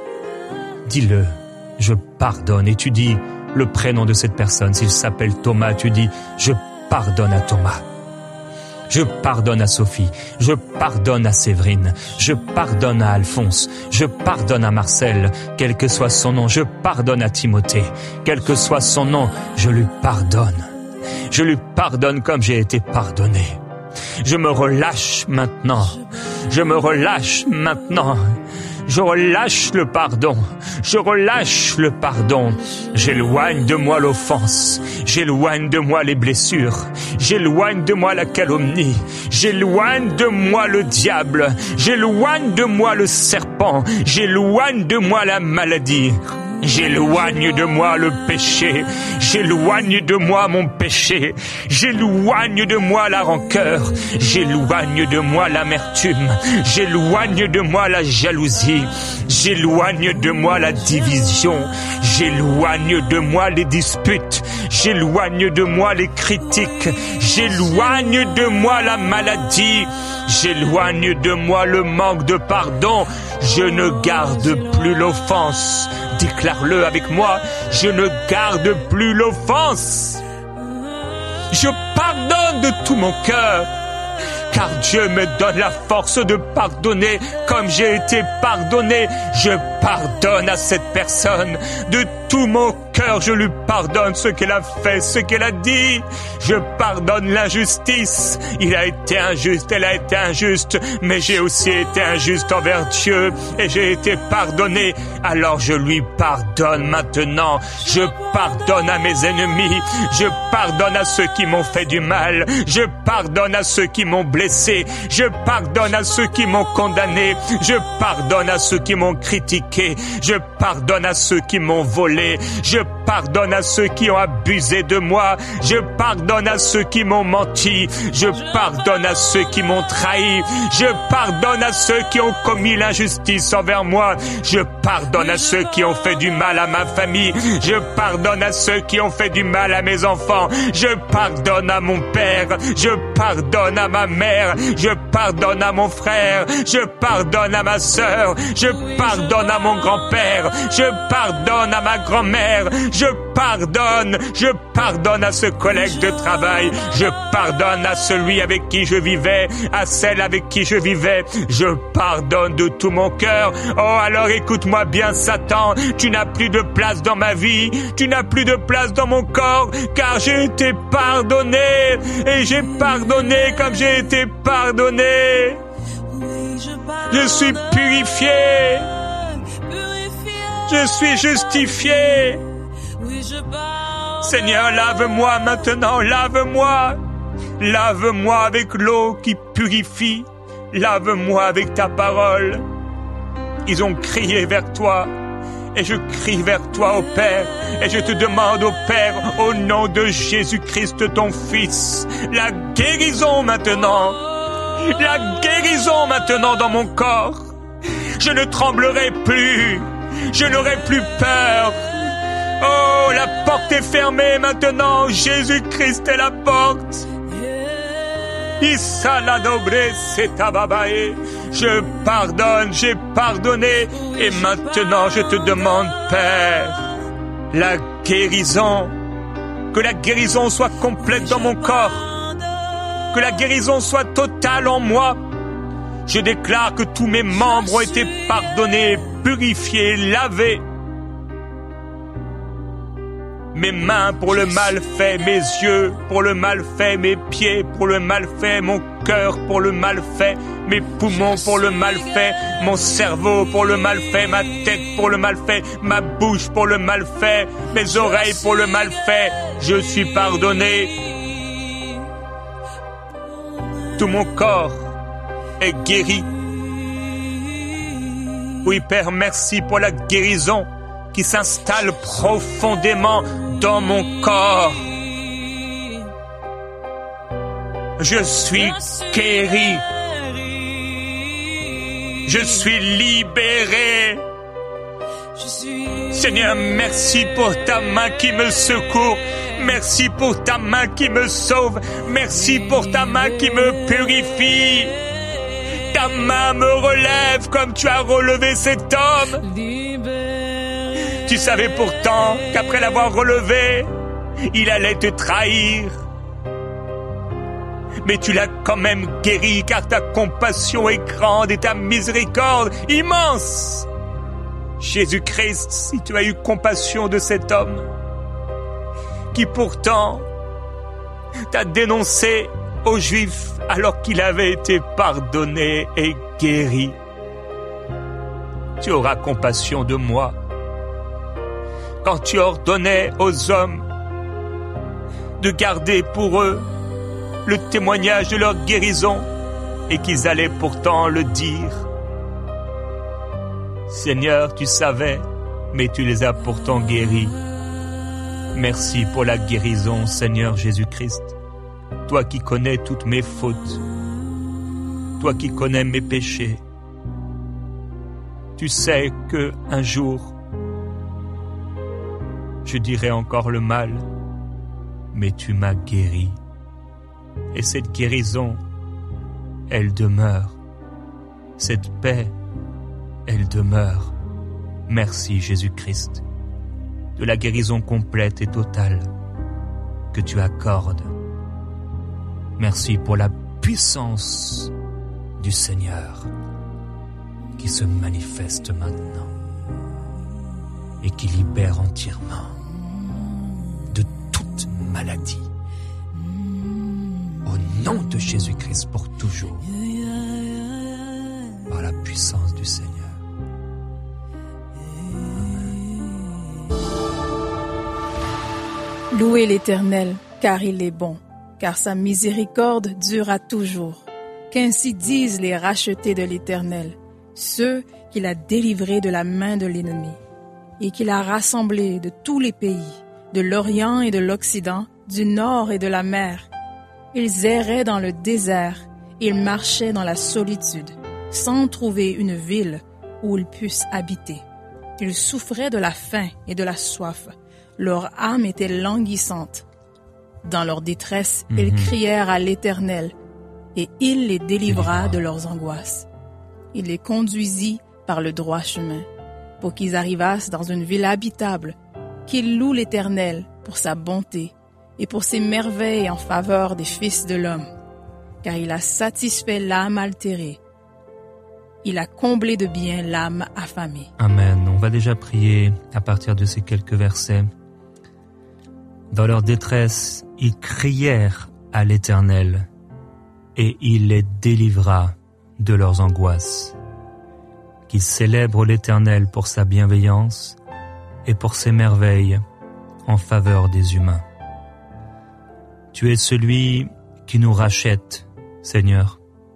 Dis-le, je pardonne. Et tu dis le prénom de cette personne. S'il s'appelle Thomas, tu dis, je pardonne à Thomas. Je pardonne à Sophie, je pardonne à Séverine, je pardonne à Alphonse, je pardonne à Marcel, quel que soit son nom, je pardonne à Timothée, quel que soit son nom, je lui pardonne. Je lui pardonne comme j'ai été pardonné. Je me relâche maintenant, je me relâche maintenant. Je relâche le pardon, je relâche le pardon. J'éloigne de moi l'offense, j'éloigne de moi les blessures, j'éloigne de moi la calomnie, j'éloigne de moi le diable, j'éloigne de moi le serpent, j'éloigne de moi la maladie. J'éloigne de moi le péché, j'éloigne de moi mon péché, j'éloigne de moi la rancœur, j'éloigne de moi l'amertume, j'éloigne de moi la jalousie, j'éloigne de moi la division, j'éloigne de moi les disputes, j'éloigne de moi les critiques, j'éloigne de moi la maladie, j'éloigne de moi le manque de pardon, je ne garde plus l'offense. Déclare-le avec moi, je ne garde plus l'offense. Je pardonne de tout mon cœur, car Dieu me donne la force de pardonner comme j'ai été pardonné. Je pardonne à cette personne de tout mon cœur, je lui pardonne ce qu'elle a fait, ce qu'elle a dit. Je pardonne l'injustice. Il a été injuste, elle a été injuste, mais j'ai aussi été injuste envers Dieu et j'ai été pardonné. Alors je lui pardonne maintenant. Je pardonne à mes ennemis. Je pardonne à ceux qui m'ont fait du mal. Je pardonne à ceux qui m'ont blessé. Je pardonne à ceux qui m'ont condamné. Je pardonne à ceux qui m'ont critiqué. Je pardonne à ceux qui m'ont volé. Je pardonne à ceux qui ont abusé de moi. Je pardonne à ceux qui m'ont menti. Je pardonne à ceux qui m'ont trahi. Je pardonne à ceux qui ont commis l'injustice envers moi. Je pardonne à ceux qui ont fait du mal à ma famille. Je pardonne à ceux qui ont fait du mal à mes enfants. Je pardonne à mon père. Je pardonne à ma mère. Je pardonne à mon frère. Je pardonne à ma sœur. Je pardonne à mon grand-père. Je pardonne à ma grand-mère. Je pardonne. Je pardonne à ce collègue de travail. Je pardonne à celui avec qui je vivais, à celle avec qui je vivais. Je pardonne de tout mon cœur. Oh, alors écoute-moi bien, Satan. Tu n'as plus de place dans ma vie. Tu n'as plus de place dans mon corps, car j'ai été pardonné. Et j'ai pardonné comme j'ai été pardonné. Je suis purifié. Je suis justifié. Seigneur, lave-moi maintenant, lave-moi. Lave-moi avec l'eau qui purifie. Lave-moi avec ta parole. Ils ont crié vers toi. Et je crie vers toi, ô Père, et je te demande, ô Père, au nom de Jésus-Christ, ton Fils, la guérison maintenant, la guérison maintenant dans mon corps. Je ne tremblerai plus, je n'aurai plus peur. Oh, la porte est fermée maintenant, Jésus-Christ est la porte. Je pardonne, j'ai pardonné, et maintenant je te demande, Père, la guérison, que la guérison soit complète dans mon corps, que la guérison soit totale en moi. Je déclare que tous mes membres ont été pardonnés, purifiés, lavés. Mes mains pour le mal fait, mes yeux pour le mal fait, mes pieds pour le mal fait, mon cœur pour le mal fait, mes poumons pour le mal fait, mon cerveau pour le mal fait, ma tête pour le mal fait, ma bouche pour le mal fait, mes oreilles pour le mal fait. Je suis pardonné. Tout mon corps est guéri. Oui, Père, merci pour la guérison qui s'installe profondément dans mon corps. Je suis guéri. Je suis libéré. Seigneur, merci pour ta main qui me secourt. Merci pour ta main qui me sauve. Merci pour ta main qui me purifie. Ta main me relève comme tu as relevé cet homme. Tu savais pourtant qu'après l'avoir relevé, il allait te trahir. Mais tu l'as quand même guéri, car ta compassion est grande et ta miséricorde immense. Jésus-Christ, si tu as eu compassion de cet homme, qui pourtant t'a dénoncé aux Juifs alors qu'il avait été pardonné et guéri, tu auras compassion de moi. Quand tu ordonnais aux hommes de garder pour eux le témoignage de leur guérison et qu'ils allaient pourtant le dire. Seigneur, tu savais, mais tu les as pourtant guéris. Merci pour la guérison, Seigneur Jésus-Christ. Toi qui connais toutes mes fautes, toi qui connais mes péchés. Tu sais que un jour, je dirai encore le mal, mais tu m'as guéri. Et cette guérison, elle demeure. Cette paix, elle demeure. Merci Jésus-Christ, de la guérison complète et totale que tu accordes. Merci pour la puissance du Seigneur qui se manifeste maintenant et qui libère entièrement de toute maladie. Au nom de Jésus-Christ pour toujours, par la puissance du Seigneur. Louez l'Éternel, car il est bon, car sa miséricorde durera toujours. Qu'ainsi disent les rachetés de l'Éternel, ceux qu'il a délivrés de la main de l'ennemi. et qu'il a rassemblés de tous les pays, de l'Orient et de l'Occident, du nord et de la mer. Ils erraient dans le désert, ils marchaient dans la solitude, sans trouver une ville où ils puissent habiter. Ils souffraient de la faim et de la soif. Leur âme était languissante. Dans leur détresse, mm-hmm. ils crièrent à l'Éternel, et il les délivra de leurs angoisses. Il les conduisit par le droit chemin, pour qu'ils arrivassent dans une ville habitable, qu'ils louent l'Éternel pour sa bonté et pour ses merveilles en faveur des fils de l'homme, car il a satisfait l'âme altérée. Il a comblé de bien l'âme affamée. Amen. On va déjà prier à partir de ces quelques versets. Dans leur détresse, ils crièrent à l'Éternel, et il les délivra de leurs angoisses. Qu'ils célèbrent l'Éternel pour sa bienveillance et pour ses merveilles en faveur des humains. Tu es celui qui nous rachète, Seigneur.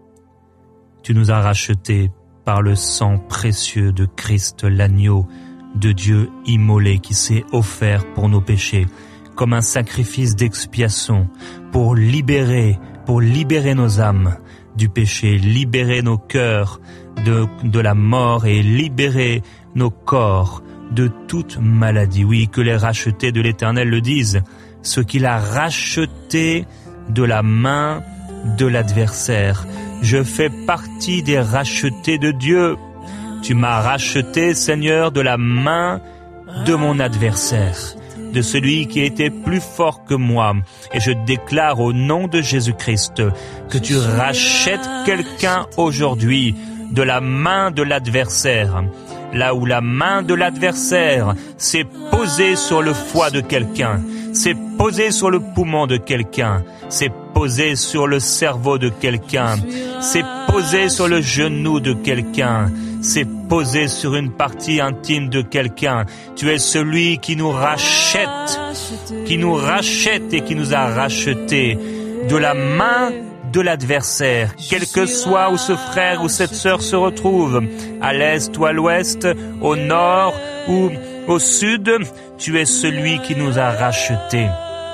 Tu nous as rachetés par le sang précieux de Christ, l'agneau de Dieu immolé qui s'est offert pour nos péchés, comme un sacrifice d'expiation pour libérer, pour libérer nos âmes du péché, libérer nos cœurs de, de la mort et libérer nos corps de toute maladie. Oui, que les rachetés de l'Éternel le disent, ce qu'il a racheté de la main de l'adversaire. Je fais partie des rachetés de Dieu. Tu m'as racheté, Seigneur, de la main de mon adversaire, de celui qui était plus fort que moi. Et je déclare au nom de Jésus-Christ que tu rachètes quelqu'un aujourd'hui de la main de l'adversaire. Là où la main de l'adversaire s'est posée sur le foie de quelqu'un, s'est posée sur le poumon de quelqu'un, s'est posée sur le cerveau de quelqu'un, s'est posée sur le genou de quelqu'un, s'est posée sur une partie intime de quelqu'un. Tu es celui qui nous rachète, qui nous rachète et qui nous a rachetés de la main de l'adversaire, quel que soit où ce frère ou cette sœur se retrouve, à l'est ou à l'ouest, au nord ou au sud, tu es celui qui nous a rachetés.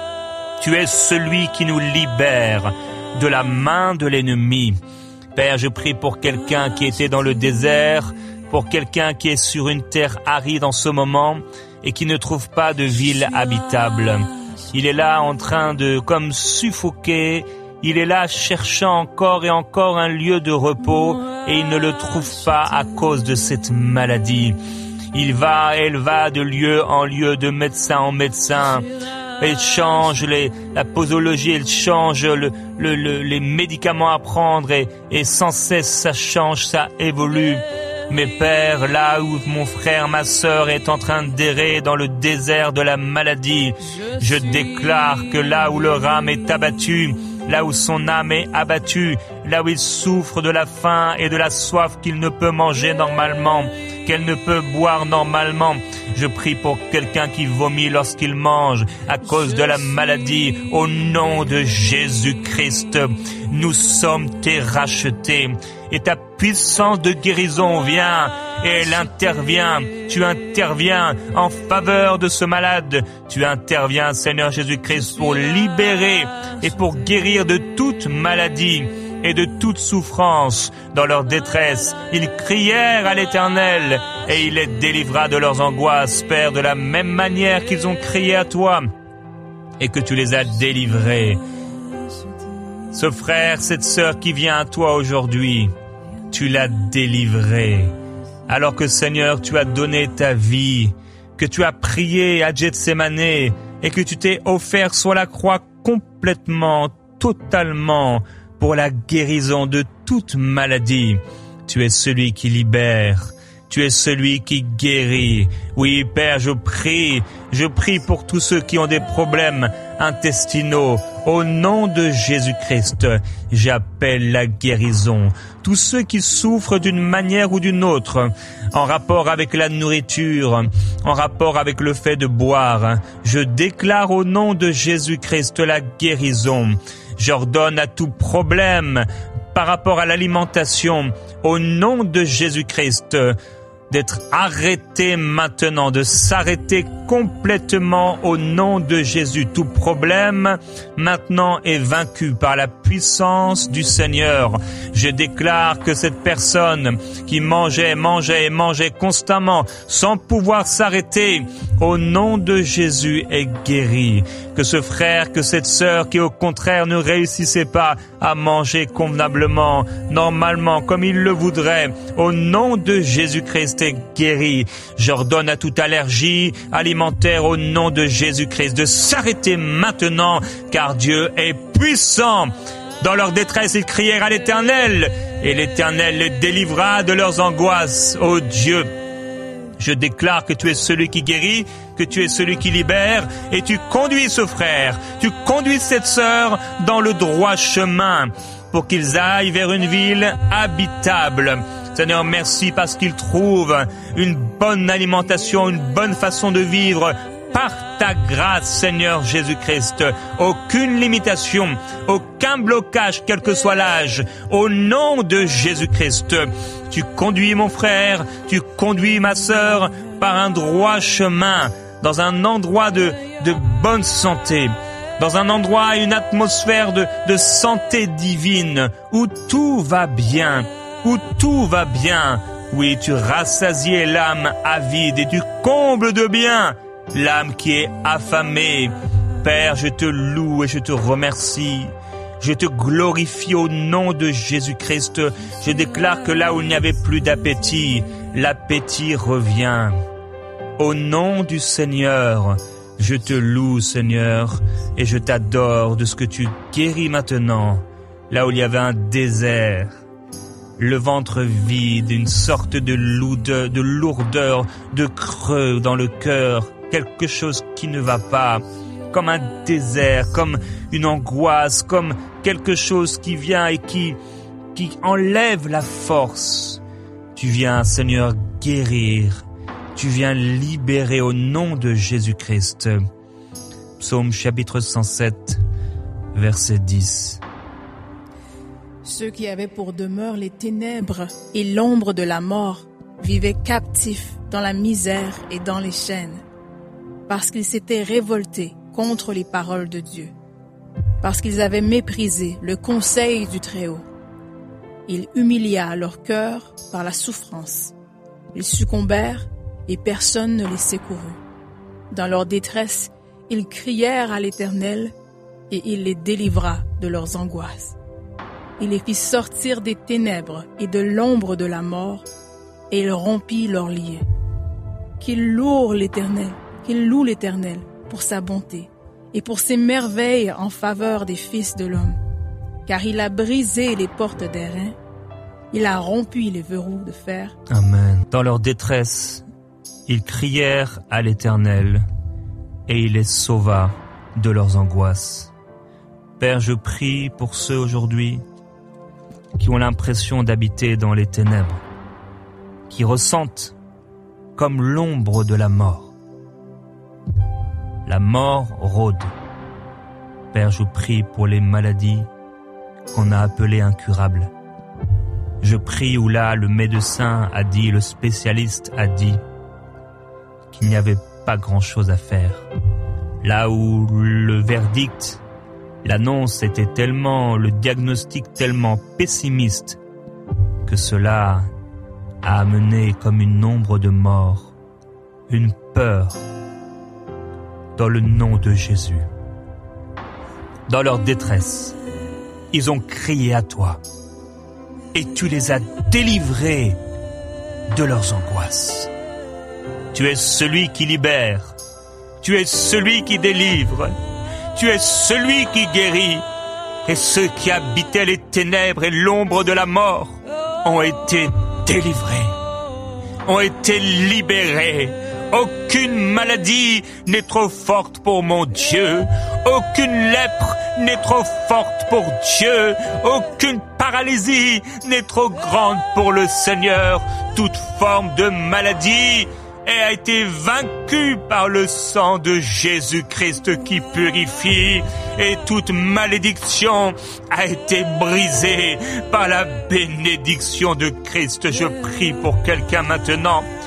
Tu es celui qui nous libère de la main de l'ennemi. Père, je prie pour quelqu'un qui était dans le désert, pour quelqu'un qui est sur une terre aride en ce moment et qui ne trouve pas de ville habitable. Il est là en train de comme suffoquer. Il est là cherchant encore et encore un lieu de repos et il ne le trouve pas à cause de cette maladie. Il va, elle va de lieu en lieu, de médecin en médecin. Elle change les, la posologie, elle change le, le, le, les médicaments à prendre et, et sans cesse ça change, ça évolue. Mais Père, là où mon frère, ma sœur est en train d'errer dans le désert de la maladie, je déclare que là où leur âme est abattue, là où son âme est abattue, là où il souffre de la faim et de la soif qu'il ne peut manger normalement, qu'elle ne peut boire normalement. Je prie pour quelqu'un qui vomit lorsqu'il mange à cause de la maladie. Au nom de Jésus-Christ, nous sommes tes rachetés. Et ta puissance de guérison vient et elle intervient. Tu interviens en faveur de ce malade. Tu interviens, Seigneur Jésus-Christ, pour libérer et pour guérir de toute maladie et de toute souffrance. Dans leur détresse, ils crièrent à l'Éternel et il les délivra de leurs angoisses, Père, de la même manière qu'ils ont crié à toi et que tu les as délivrés. Ce frère, cette sœur qui vient à toi aujourd'hui, tu l'as délivré. Alors que, Seigneur, tu as donné ta vie, que tu as prié à Gethsémane et que tu t'es offert sur la croix complètement, totalement, pour la guérison de toute maladie. Tu es celui qui libère. Tu es celui qui guérit. Oui, Père, je prie, je prie pour tous ceux qui ont des problèmes intestinaux. Au nom de Jésus-Christ, j'appelle la guérison. Tous ceux qui souffrent d'une manière ou d'une autre, en rapport avec la nourriture, en rapport avec le fait de boire, je déclare au nom de Jésus-Christ la guérison. J'ordonne à tout problème par rapport à l'alimentation, au nom de Jésus-Christ, d'être arrêté maintenant, de s'arrêter complètement au nom de Jésus. Tout problème maintenant est vaincu par la puissance du Seigneur. Je déclare que cette personne qui mangeait, mangeait et mangeait constamment sans pouvoir s'arrêter, au nom de Jésus est guérie. Que ce frère, que cette sœur qui au contraire ne réussissait pas à manger convenablement, normalement, comme il le voudrait, au nom de Jésus-Christ est guéri. J'ordonne à toute allergie alimentaire au nom de Jésus-Christ de s'arrêter maintenant, car Dieu est puissant. Dans leur détresse, ils crièrent à l'Éternel, et l'Éternel les délivra de leurs angoisses. Ô Dieu, je déclare que tu es celui qui guérit, que tu es celui qui libère, et tu conduis ce frère, tu conduis cette sœur dans le droit chemin, pour qu'ils aillent vers une ville habitable. Seigneur, merci parce qu'ils trouvent une bonne alimentation, une bonne façon de vivre, par ta grâce, Seigneur Jésus-Christ. Aucune limitation, aucun blocage, quel que soit l'âge. Au nom de Jésus-Christ, tu conduis mon frère, tu conduis ma sœur par un droit chemin, dans un endroit de, de bonne santé, dans un endroit, une atmosphère de, de santé divine, où tout va bien, où tout va bien. Oui, tu rassasies l'âme avide et tu combles de bien l'âme qui est affamée. Père, je te loue et je te remercie. Je te glorifie au nom de Jésus-Christ. Je déclare que là où il n'y avait plus d'appétit, l'appétit revient. Au nom du Seigneur, je te loue, Seigneur, et je t'adore de ce que tu guéris maintenant. Là où il y avait un désert, le ventre vide, une sorte de lourdeur, de lourdeur, de creux dans le cœur, quelque chose qui ne va pas, comme un désert, comme une angoisse, comme quelque chose qui vient et qui, qui enlève la force. Tu viens, Seigneur, guérir. Tu viens libérer au nom de Jésus-Christ. Psaume chapitre cent sept, verset dix. Ceux qui avaient pour demeure les ténèbres et l'ombre de la mort vivaient captifs dans la misère et dans les chaînes, parce qu'ils s'étaient révoltés contre les paroles de Dieu, parce qu'ils avaient méprisé le conseil du Très-Haut. Il humilia leur cœur par la souffrance. Ils succombèrent et personne ne les secourut. Dans leur détresse, ils crièrent à l'Éternel et il les délivra de leurs angoisses. Il les fit sortir des ténèbres et de l'ombre de la mort et il rompit leurs liens. Qu'ils louent l'Éternel, qu'ils louent l'Éternel pour sa bonté et pour ses merveilles en faveur des fils de l'homme. Car il a brisé les portes d'airain, il a rompu les verrous de fer. Amen. Dans leur détresse, ils crièrent à l'Éternel et il les sauva de leurs angoisses. Père, je prie pour ceux aujourd'hui qui ont l'impression d'habiter dans les ténèbres, qui ressentent comme l'ombre de la mort. La mort rôde. Père, je prie pour les maladies qu'on a appelées incurables. Je prie où là le médecin a dit, le spécialiste a dit qu'il n'y avait pas grand-chose à faire. Là où le verdict, l'annonce était tellement, le diagnostic tellement pessimiste que cela a amené comme une ombre de mort, une peur dans le nom de Jésus. Dans leur détresse, ils ont crié à toi et tu les as délivrés de leurs angoisses. Tu es celui qui libère, tu es celui qui délivre, tu es celui qui guérit. Et ceux qui habitaient les ténèbres et l'ombre de la mort ont été délivrés, ont été libérés. Aucune maladie n'est trop forte pour mon Dieu. Aucune lèpre n'est trop forte pour Dieu. Aucune paralysie n'est trop grande pour le Seigneur. Toute forme de maladie a été vaincue par le sang de Jésus-Christ qui purifie, et toute malédiction a été brisée par la bénédiction de Christ. Je prie pour quelqu'un maintenant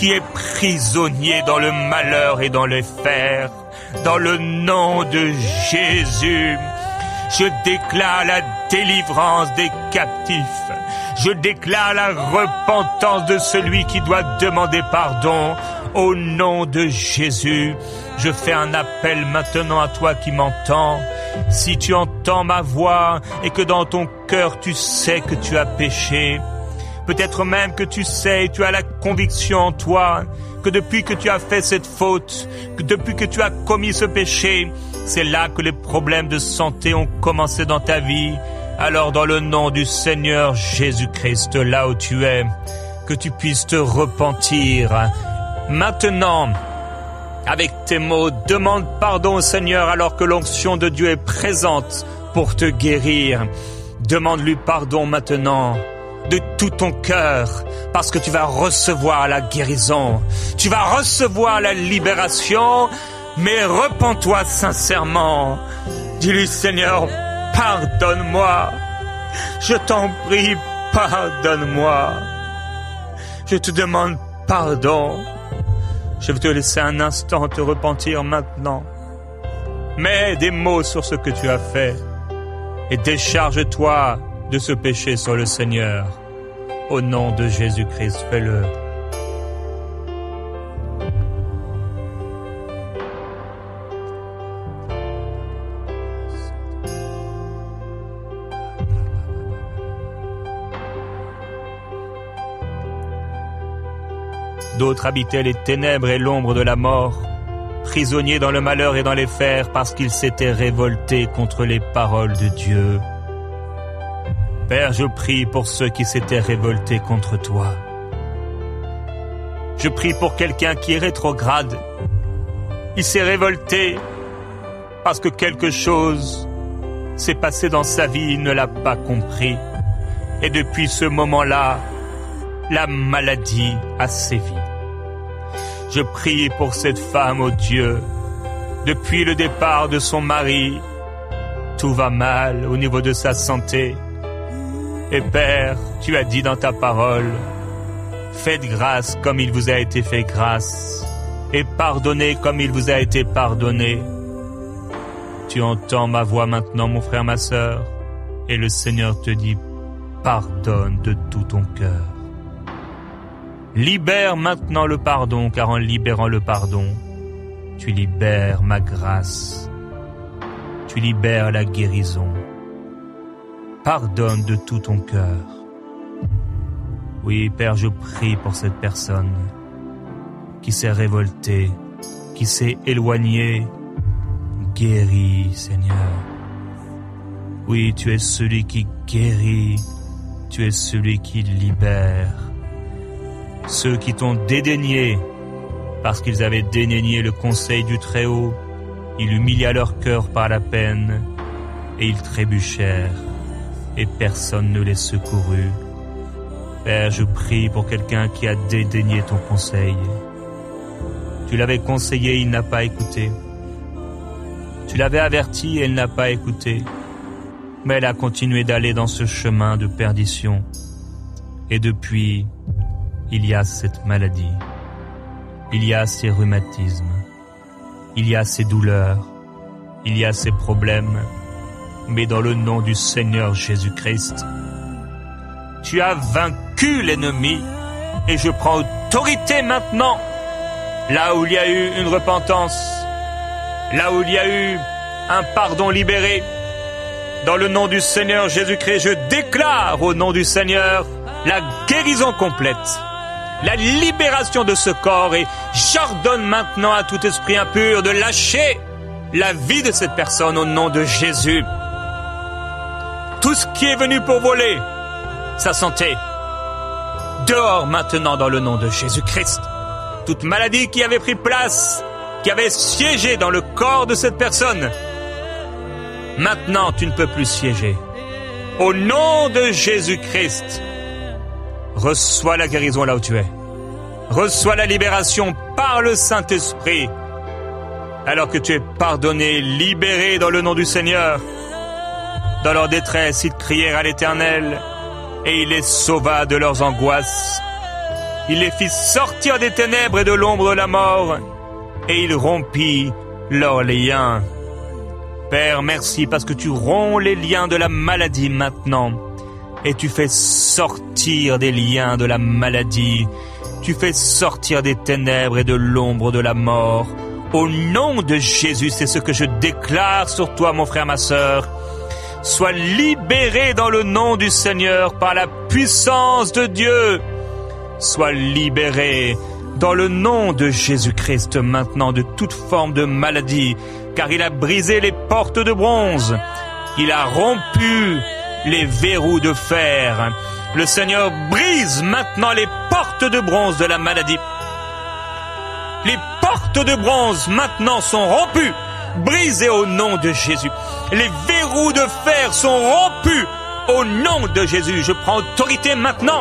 qui est prisonnier dans le malheur et dans les fers. Dans le nom de Jésus, je déclare la délivrance des captifs. Je déclare la repentance de celui qui doit demander pardon. Au nom de Jésus, je fais un appel maintenant à toi qui m'entends. Si tu entends ma voix et que dans ton cœur tu sais que tu as péché, peut-être même que tu sais, tu as la conviction en toi que depuis que tu as fait cette faute, que depuis que tu as commis ce péché, c'est là que les problèmes de santé ont commencé dans ta vie. Alors dans le nom du Seigneur Jésus-Christ, là où tu es, que tu puisses te repentir. Maintenant, avec tes mots, demande pardon au Seigneur alors que l'onction de Dieu est présente pour te guérir. Demande-lui pardon maintenant, de tout ton cœur, parce que tu vas recevoir la guérison, tu vas recevoir la libération, mais repens-toi sincèrement. Dis-lui, Seigneur, pardonne-moi, je t'en prie, pardonne-moi. Je te demande pardon. Je vais te laisser un instant te repentir maintenant. Mets des mots sur ce que tu as fait et décharge-toi de ce péché sur le Seigneur. Au nom de Jésus-Christ, fais-le. D'autres habitaient les ténèbres et l'ombre de la mort, prisonniers dans le malheur et dans les fers parce qu'ils s'étaient révoltés contre les paroles de Dieu. Père, je prie pour ceux qui s'étaient révoltés contre toi. Je prie pour quelqu'un qui est rétrograde. Il s'est révolté parce que quelque chose s'est passé dans sa vie, il ne l'a pas compris. Et depuis ce moment-là, la maladie a sévi. Je prie pour cette femme, ô Dieu. Depuis le départ de son mari, tout va mal au niveau de sa santé. Et Père, tu as dit dans ta parole, faites grâce comme il vous a été fait grâce, et pardonnez comme il vous a été pardonné. Tu entends ma voix maintenant, mon frère, ma sœur, et le Seigneur te dit, pardonne de tout ton cœur. Libère maintenant le pardon, car en libérant le pardon, tu libères ma grâce, tu libères la guérison. Pardonne de tout ton cœur. Oui, Père, je prie pour cette personne qui s'est révoltée, qui s'est éloignée. Guéris, Seigneur. Oui, tu es celui qui guérit, tu es celui qui libère. Ceux qui t'ont dédaigné, parce qu'ils avaient dédaigné le conseil du Très-Haut, il humilia leur cœur par la peine, et ils trébuchèrent, et personne ne les secourut. Père, je prie pour quelqu'un qui a dédaigné ton conseil. Tu l'avais conseillé, il n'a pas écouté. Tu l'avais averti, et il n'a pas écouté. Mais elle a continué d'aller dans ce chemin de perdition. Et depuis, il y a cette maladie. Il y a ces rhumatismes. Il y a ces douleurs. Il y a ces problèmes. Mais dans le nom du Seigneur Jésus-Christ, tu as vaincu l'ennemi et je prends autorité maintenant. Là où il y a eu une repentance, là où il y a eu un pardon libéré, dans le nom du Seigneur Jésus-Christ, je déclare au nom du Seigneur la guérison complète, la libération de ce corps, et j'ordonne maintenant à tout esprit impur de lâcher la vie de cette personne au nom de Jésus. Tout ce qui est venu pour voler sa santé, dehors maintenant dans le nom de Jésus-Christ. Toute maladie qui avait pris place, qui avait siégé dans le corps de cette personne, maintenant tu ne peux plus siéger. Au nom de Jésus-Christ, reçois la guérison là où tu es. Reçois la libération par le Saint-Esprit. Alors que tu es pardonné, libéré dans le nom du Seigneur. Dans leur détresse, ils crièrent à l'Éternel et il les sauva de leurs angoisses. Il les fit sortir des ténèbres et de l'ombre de la mort, et il rompit leurs liens. Père, merci parce que tu romps les liens de la maladie maintenant, et tu fais sortir des liens de la maladie. Tu fais sortir des ténèbres et de l'ombre de la mort. Au nom de Jésus, c'est ce que je déclare sur toi, mon frère, ma sœur. Sois libéré dans le nom du Seigneur par la puissance de Dieu. Sois libéré dans le nom de Jésus-Christ maintenant de toute forme de maladie, car il a brisé les portes de bronze. Il a rompu les verrous de fer. Le Seigneur brise maintenant les portes de bronze de la maladie. Les portes de bronze maintenant sont rompues, brisées au nom de Jésus. Les verrous de fer sont rompus au nom de Jésus. Je prends autorité maintenant.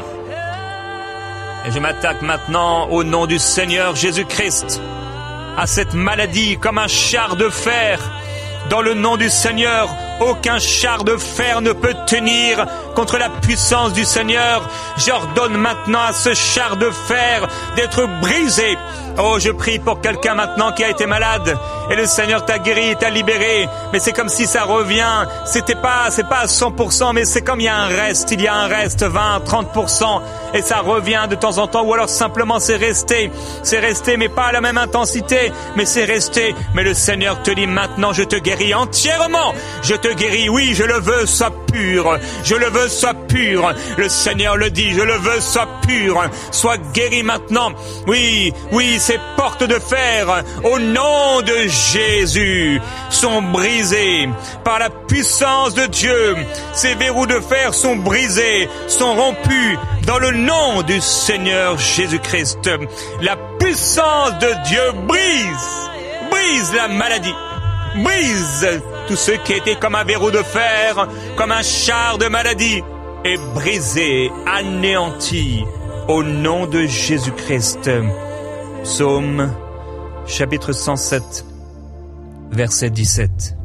Et je m'attaque maintenant au nom du Seigneur Jésus-Christ à cette maladie comme un char de fer. Dans le nom du Seigneur, aucun char de fer ne peut tenir contre la puissance du Seigneur. J'ordonne maintenant à ce char de fer d'être brisé. Oh, je prie pour quelqu'un maintenant qui a été malade et le Seigneur t'a guéri, t'a libéré, mais c'est comme si ça revient. C'était pas, c'est pas à cent pour cent, mais c'est comme il y a un reste, il y a un reste, vingt, trente pour cent, et ça revient de temps en temps, ou alors simplement c'est resté, c'est resté, mais pas à la même intensité, mais c'est resté. Mais le Seigneur te dit maintenant, je te guéris entièrement, je te guéris, oui, je le veux, sois pur, je le veux, sois pur. Le Seigneur le dit, je le veux, sois pur, sois guéri maintenant. Oui, oui, ces portes de fer, au nom de Jésus, sont brisées par la puissance de Dieu. Ces verrous de fer sont brisés, sont rompus dans le nom du Seigneur Jésus-Christ. La puissance de Dieu brise, brise la maladie, brise tout ce qui était comme un verrou de fer, comme un char de maladie, est brisé, anéanti au nom de Jésus-Christ. Psaume chapitre cent sept, verset dix-sept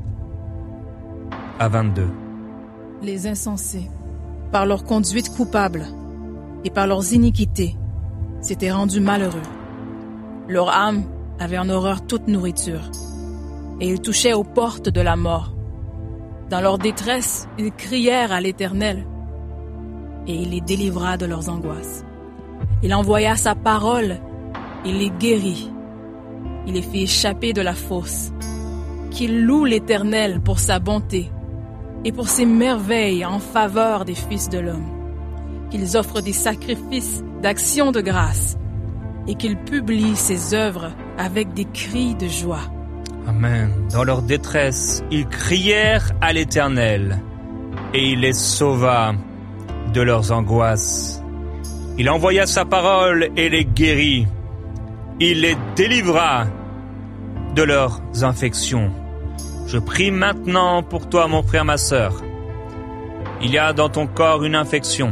à vingt-deux. Les insensés, par leur conduite coupable et par leurs iniquités, s'étaient rendus malheureux. Leur âme avait en horreur toute nourriture, et ils touchaient aux portes de la mort. Dans leur détresse, ils crièrent à l'Éternel, et il les délivra de leurs angoisses. Il envoya sa parole, il les guérit. Il les fit échapper de la fosse. Qu'ils louent l'Éternel pour sa bonté et pour ses merveilles en faveur des fils de l'homme. Qu'ils offrent des sacrifices d'action de grâce et qu'ils publient ses œuvres avec des cris de joie. Amen. Dans leur détresse, ils crièrent à l'Éternel et il les sauva de leurs angoisses. Il envoya sa parole et les guérit. Il les délivra de leurs infections. Je prie maintenant pour toi, mon frère, ma sœur. Il y a dans ton corps une infection.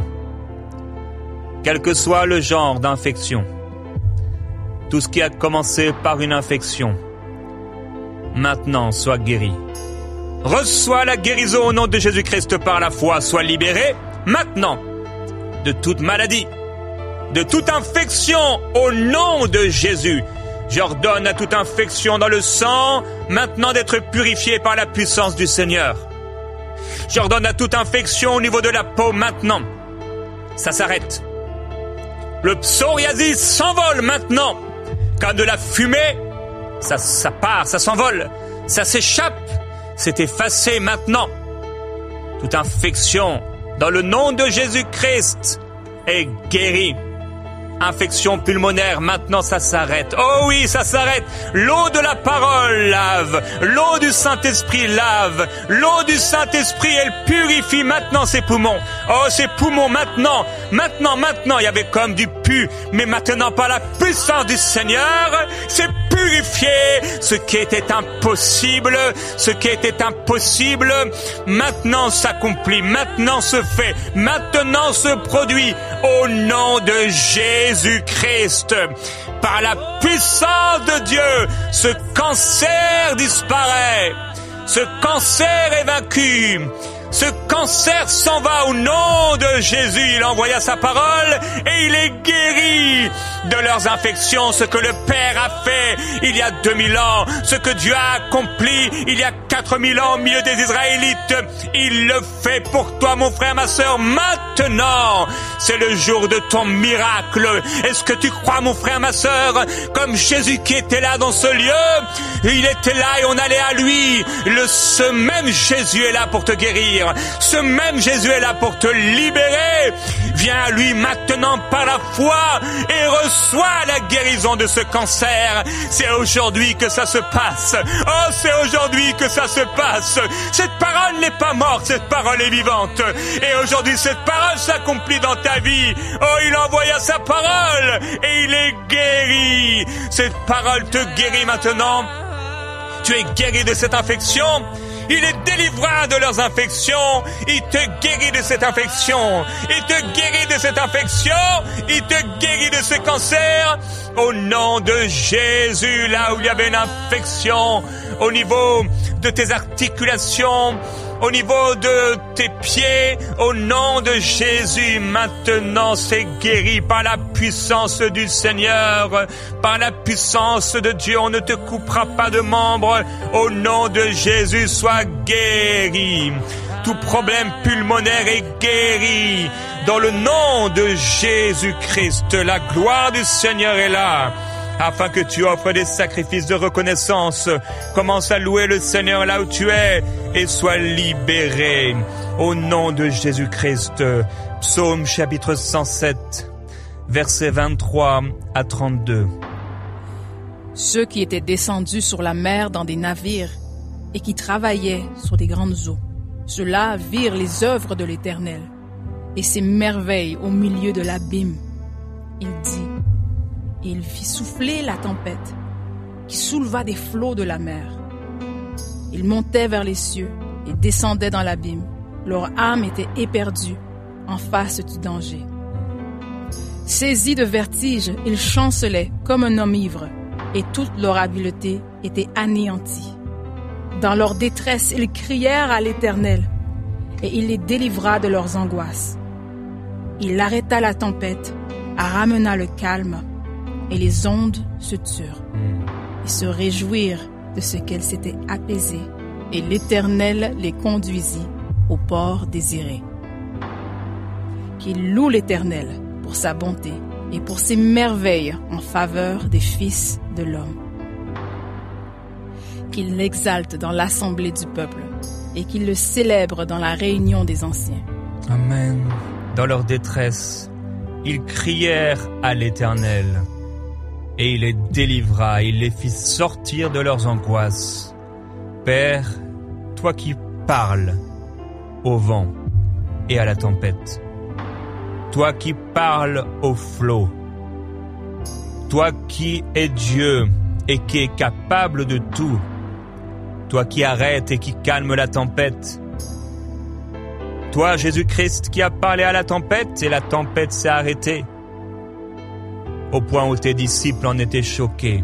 Quel que soit le genre d'infection, tout ce qui a commencé par une infection, maintenant sois guéri. Reçois la guérison au nom de Jésus-Christ par la foi. Sois libéré maintenant de toute maladie, de toute infection au nom de Jésus. J'ordonne à toute infection dans le sang maintenant d'être purifiée par la puissance du Seigneur. J'ordonne à toute infection au niveau de la peau maintenant. Ça s'arrête. Le psoriasis s'envole maintenant. Comme de la fumée, ça, ça part, ça s'envole, ça s'échappe, c'est effacé maintenant. Toute infection dans le nom de Jésus-Christ est guérie. Infection pulmonaire, maintenant ça s'arrête. Oh oui, ça s'arrête. L'eau de la parole lave. L'eau du Saint-Esprit lave. L'eau du Saint-Esprit, elle purifie maintenant ses poumons. Oh, ses poumons maintenant. Maintenant, maintenant, il y avait comme du pu. Mais maintenant, par la puissance du Seigneur, c'est purifié. Ce qui était impossible, ce qui était impossible, maintenant s'accomplit. Maintenant se fait. Maintenant se produit. Au nom de Jésus-Christ, par la puissance de Dieu, ce cancer disparaît, ce cancer est vaincu, Ce cancer s'en va au nom de Jésus. Il envoya sa parole et il est guéri de leurs infections. Ce que le Père a fait il y a deux mille ans, ce que Dieu a accompli il y a quatre mille ans au milieu des Israélites, il le fait pour toi, mon frère, ma sœur. Maintenant, c'est le jour de ton miracle. Est-ce que tu crois, mon frère, ma sœur, comme Jésus qui était là dans ce lieu, il était là et on allait à lui. Le, ce même Jésus est là pour te guérir. Ce même Jésus est là pour te libérer. Viens à lui maintenant par la foi et reçois la guérison de ce cancer. C'est aujourd'hui que ça se passe. Oh, c'est aujourd'hui que ça se passe. Cette parole n'est pas morte, cette parole est vivante. Et aujourd'hui, cette parole s'accomplit dans ta vie. Oh, il envoya sa parole et il est guéri. Cette parole te guérit maintenant. Tu es guéri de cette infection. Il est délivré de leurs infections. Il te guérit de cette infection. Il te guérit de cette infection. Il te guérit de ce cancer. Au nom de Jésus, là où il y avait une infection, au niveau de tes articulations, au niveau de tes pieds, au nom de Jésus, maintenant c'est guéri par la puissance du Seigneur, par la puissance de Dieu. On ne te coupera pas de membres. Au nom de Jésus, sois guéri. Tout problème pulmonaire est guéri. Dans le nom de Jésus-Christ, la gloire du Seigneur est là. Afin que tu offres des sacrifices de reconnaissance. Commence à louer le Seigneur là où tu es et sois libéré. Au nom de Jésus-Christ. Psaume chapitre cent sept, versets vingt-trois à trente-deux. Ceux qui étaient descendus sur la mer dans des navires et qui travaillaient sur des grandes eaux, ceux-là virent les œuvres de l'Éternel et ses merveilles au milieu de l'abîme. Il dit, et il fit souffler la tempête, qui souleva des flots de la mer. Ils montaient vers les cieux et descendaient dans l'abîme. Leur âme était éperdue en face du danger. Saisis de vertige, ils chancelaient comme un homme ivre, et toute leur habileté était anéantie. Dans leur détresse, ils crièrent à l'Éternel, et il les délivra de leurs angoisses. Il arrêta la tempête, ramena le calme, et les ondes se turent. Ils se réjouirent de ce qu'elles s'étaient apaisées, et l'Éternel les conduisit au port désiré. Qu'ils louent l'Éternel pour sa bonté et pour ses merveilles en faveur des fils de l'homme. Qu'ils l'exaltent dans l'assemblée du peuple et qu'ils le célèbrent dans la réunion des anciens. Amen. Dans leur détresse, ils crièrent à l'Éternel, et il les délivra, il les fit sortir de leurs angoisses. Père, toi qui parles au vent et à la tempête, toi qui parles au flot, toi qui es Dieu et qui es capable de tout, toi qui arrêtes et qui calme la tempête, toi, Jésus-Christ, qui a parlé à la tempête et la tempête s'est arrêtée, au point où tes disciples en étaient choqués.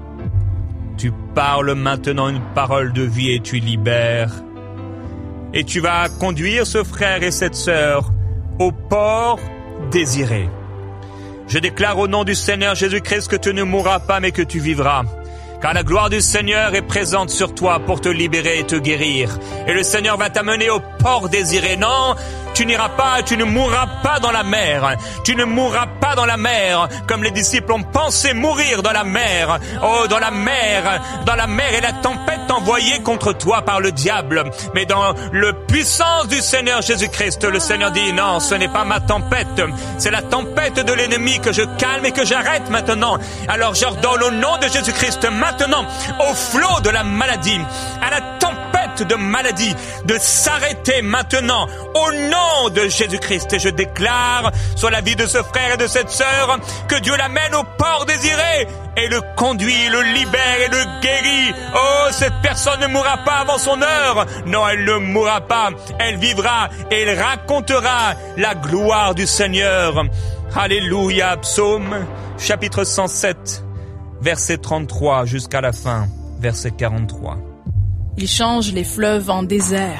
Tu parles maintenant une parole de vie et tu libères. Et tu vas conduire ce frère et cette sœur au port désiré. Je déclare au nom du Seigneur Jésus-Christ que tu ne mourras pas mais que tu vivras. Car la gloire du Seigneur est présente sur toi pour te libérer et te guérir. Et le Seigneur va t'amener au port désiré. Non, tu n'iras pas, tu ne mourras pas dans la mer. Tu ne mourras pas dans la mer, comme les disciples ont pensé mourir dans la mer. Oh, dans la mer, dans la mer et la tempête envoyée contre toi par le diable. Mais dans la puissance du Seigneur Jésus-Christ, le Seigneur dit, non, ce n'est pas ma tempête. C'est la tempête de l'ennemi que je calme et que j'arrête maintenant. Alors j'ordonne au nom de Jésus-Christ, maintenant, au flot de la maladie, à la tempête de maladie, de s'arrêter maintenant, au nom de Jésus-Christ. Et je déclare sur la vie de ce frère et de cette sœur que Dieu l'amène au port désiré et le conduit, le libère et le guérit. Oh, cette personne ne mourra pas avant son heure. Non, elle ne mourra pas. Elle vivra et elle racontera la gloire du Seigneur. Alléluia. Psaume chapitre cent sept, verset trente-trois jusqu'à la fin, verset quarante-trois. Il change les fleuves en désert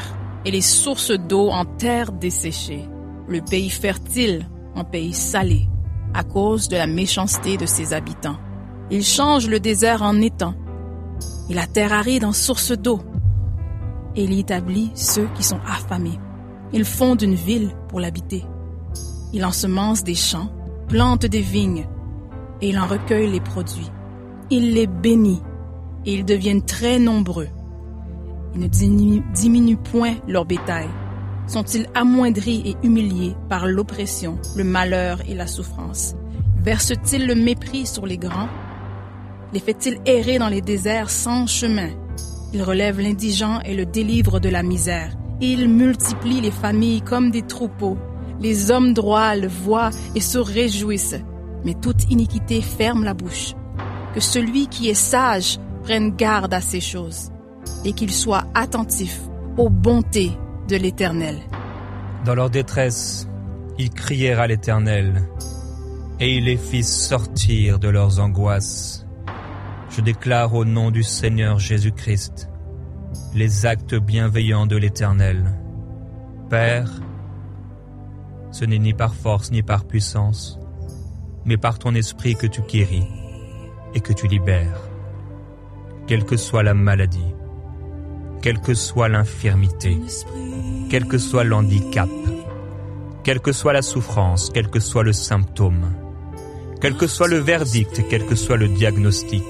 et les sources d'eau en terre desséchée, le pays fertile en pays salé, à cause de la méchanceté de ses habitants. Il change le désert en étang, et la terre aride en source d'eau. Et il y établit ceux qui sont affamés. Il fonde une ville pour l'habiter. Il ensemence des champs, plante des vignes, et il en recueille les produits. Il les bénit, et ils deviennent très nombreux. Il ne diminue, diminue point leur bétail. Sont-ils amoindris et humiliés par l'oppression, le malheur et la souffrance? Verse-t-il le mépris sur les grands? Les fait-il errer dans les déserts sans chemin? Il relève l'indigent et le délivre de la misère. Il multiplie les familles comme des troupeaux. Les hommes droits le voient et se réjouissent. Mais toute iniquité ferme la bouche. Que celui qui est sage prenne garde à ces choses et qu'il soit attentif aux bontés de l'Éternel. Dans leur détresse, ils crièrent à l'Éternel et il les fit sortir de leurs angoisses. Je déclare au nom du Seigneur Jésus-Christ les actes bienveillants de l'Éternel. Père, ce n'est ni par force ni par puissance, mais par ton esprit que tu guéris et que tu libères. Quelle que soit la maladie, quelle que soit l'infirmité, quel que soit l'handicap, quelle que soit la souffrance, quel que soit le symptôme, quel que soit le verdict, quel que soit le diagnostic.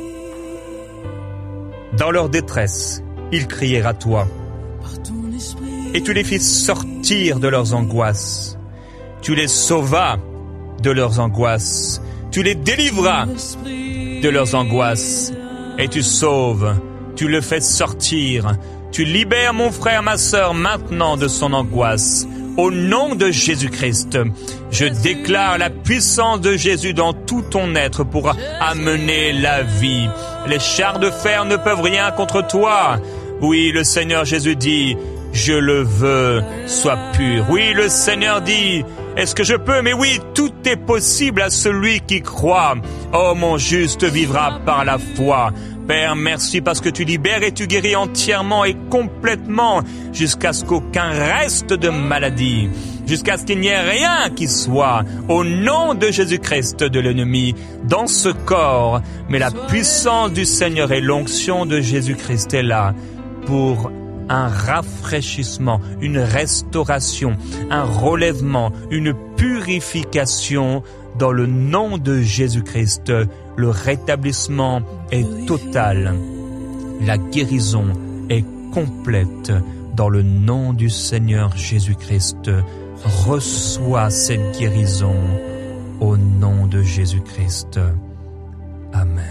Dans leur détresse, ils crièrent à toi, et tu les fis sortir de leurs angoisses. Tu les sauvas de leurs angoisses. Tu les délivras de leurs angoisses. Et tu sauves, tu le fais sortir. Tu libères mon frère, ma sœur, maintenant de son angoisse. Au nom de Jésus-Christ, je déclare la puissance de Jésus dans tout ton être pour amener la vie. Les chars de fer ne peuvent rien contre toi. Oui, le Seigneur Jésus dit, je le veux, sois pur. Oui, le Seigneur dit, est-ce que je peux? Mais oui, tout est possible à celui qui croit. Oh, mon juste vivra par la foi. Père, merci parce que tu libères et tu guéris entièrement et complètement jusqu'à ce qu'aucun reste de maladie, jusqu'à ce qu'il n'y ait rien qui soit au nom de Jésus-Christ de l'ennemi dans ce corps. Mais la puissance du Seigneur et l'onction de Jésus-Christ est là pour un rafraîchissement, une restauration, un relèvement, une purification dans le nom de Jésus-Christ. Le rétablissement est total. La guérison est complète dans le nom du Seigneur Jésus-Christ. Reçois cette guérison au nom de Jésus-Christ. Amen.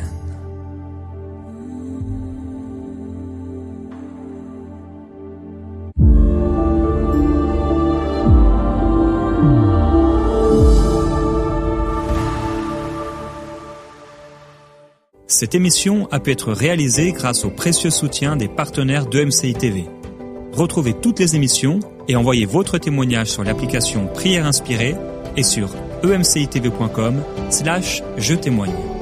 Cette émission a pu être réalisée grâce au précieux soutien des partenaires d'E M C I T V. Retrouvez toutes les émissions et envoyez votre témoignage sur l'application Prière Inspirée et sur e m c i t v point com slash je témoigne.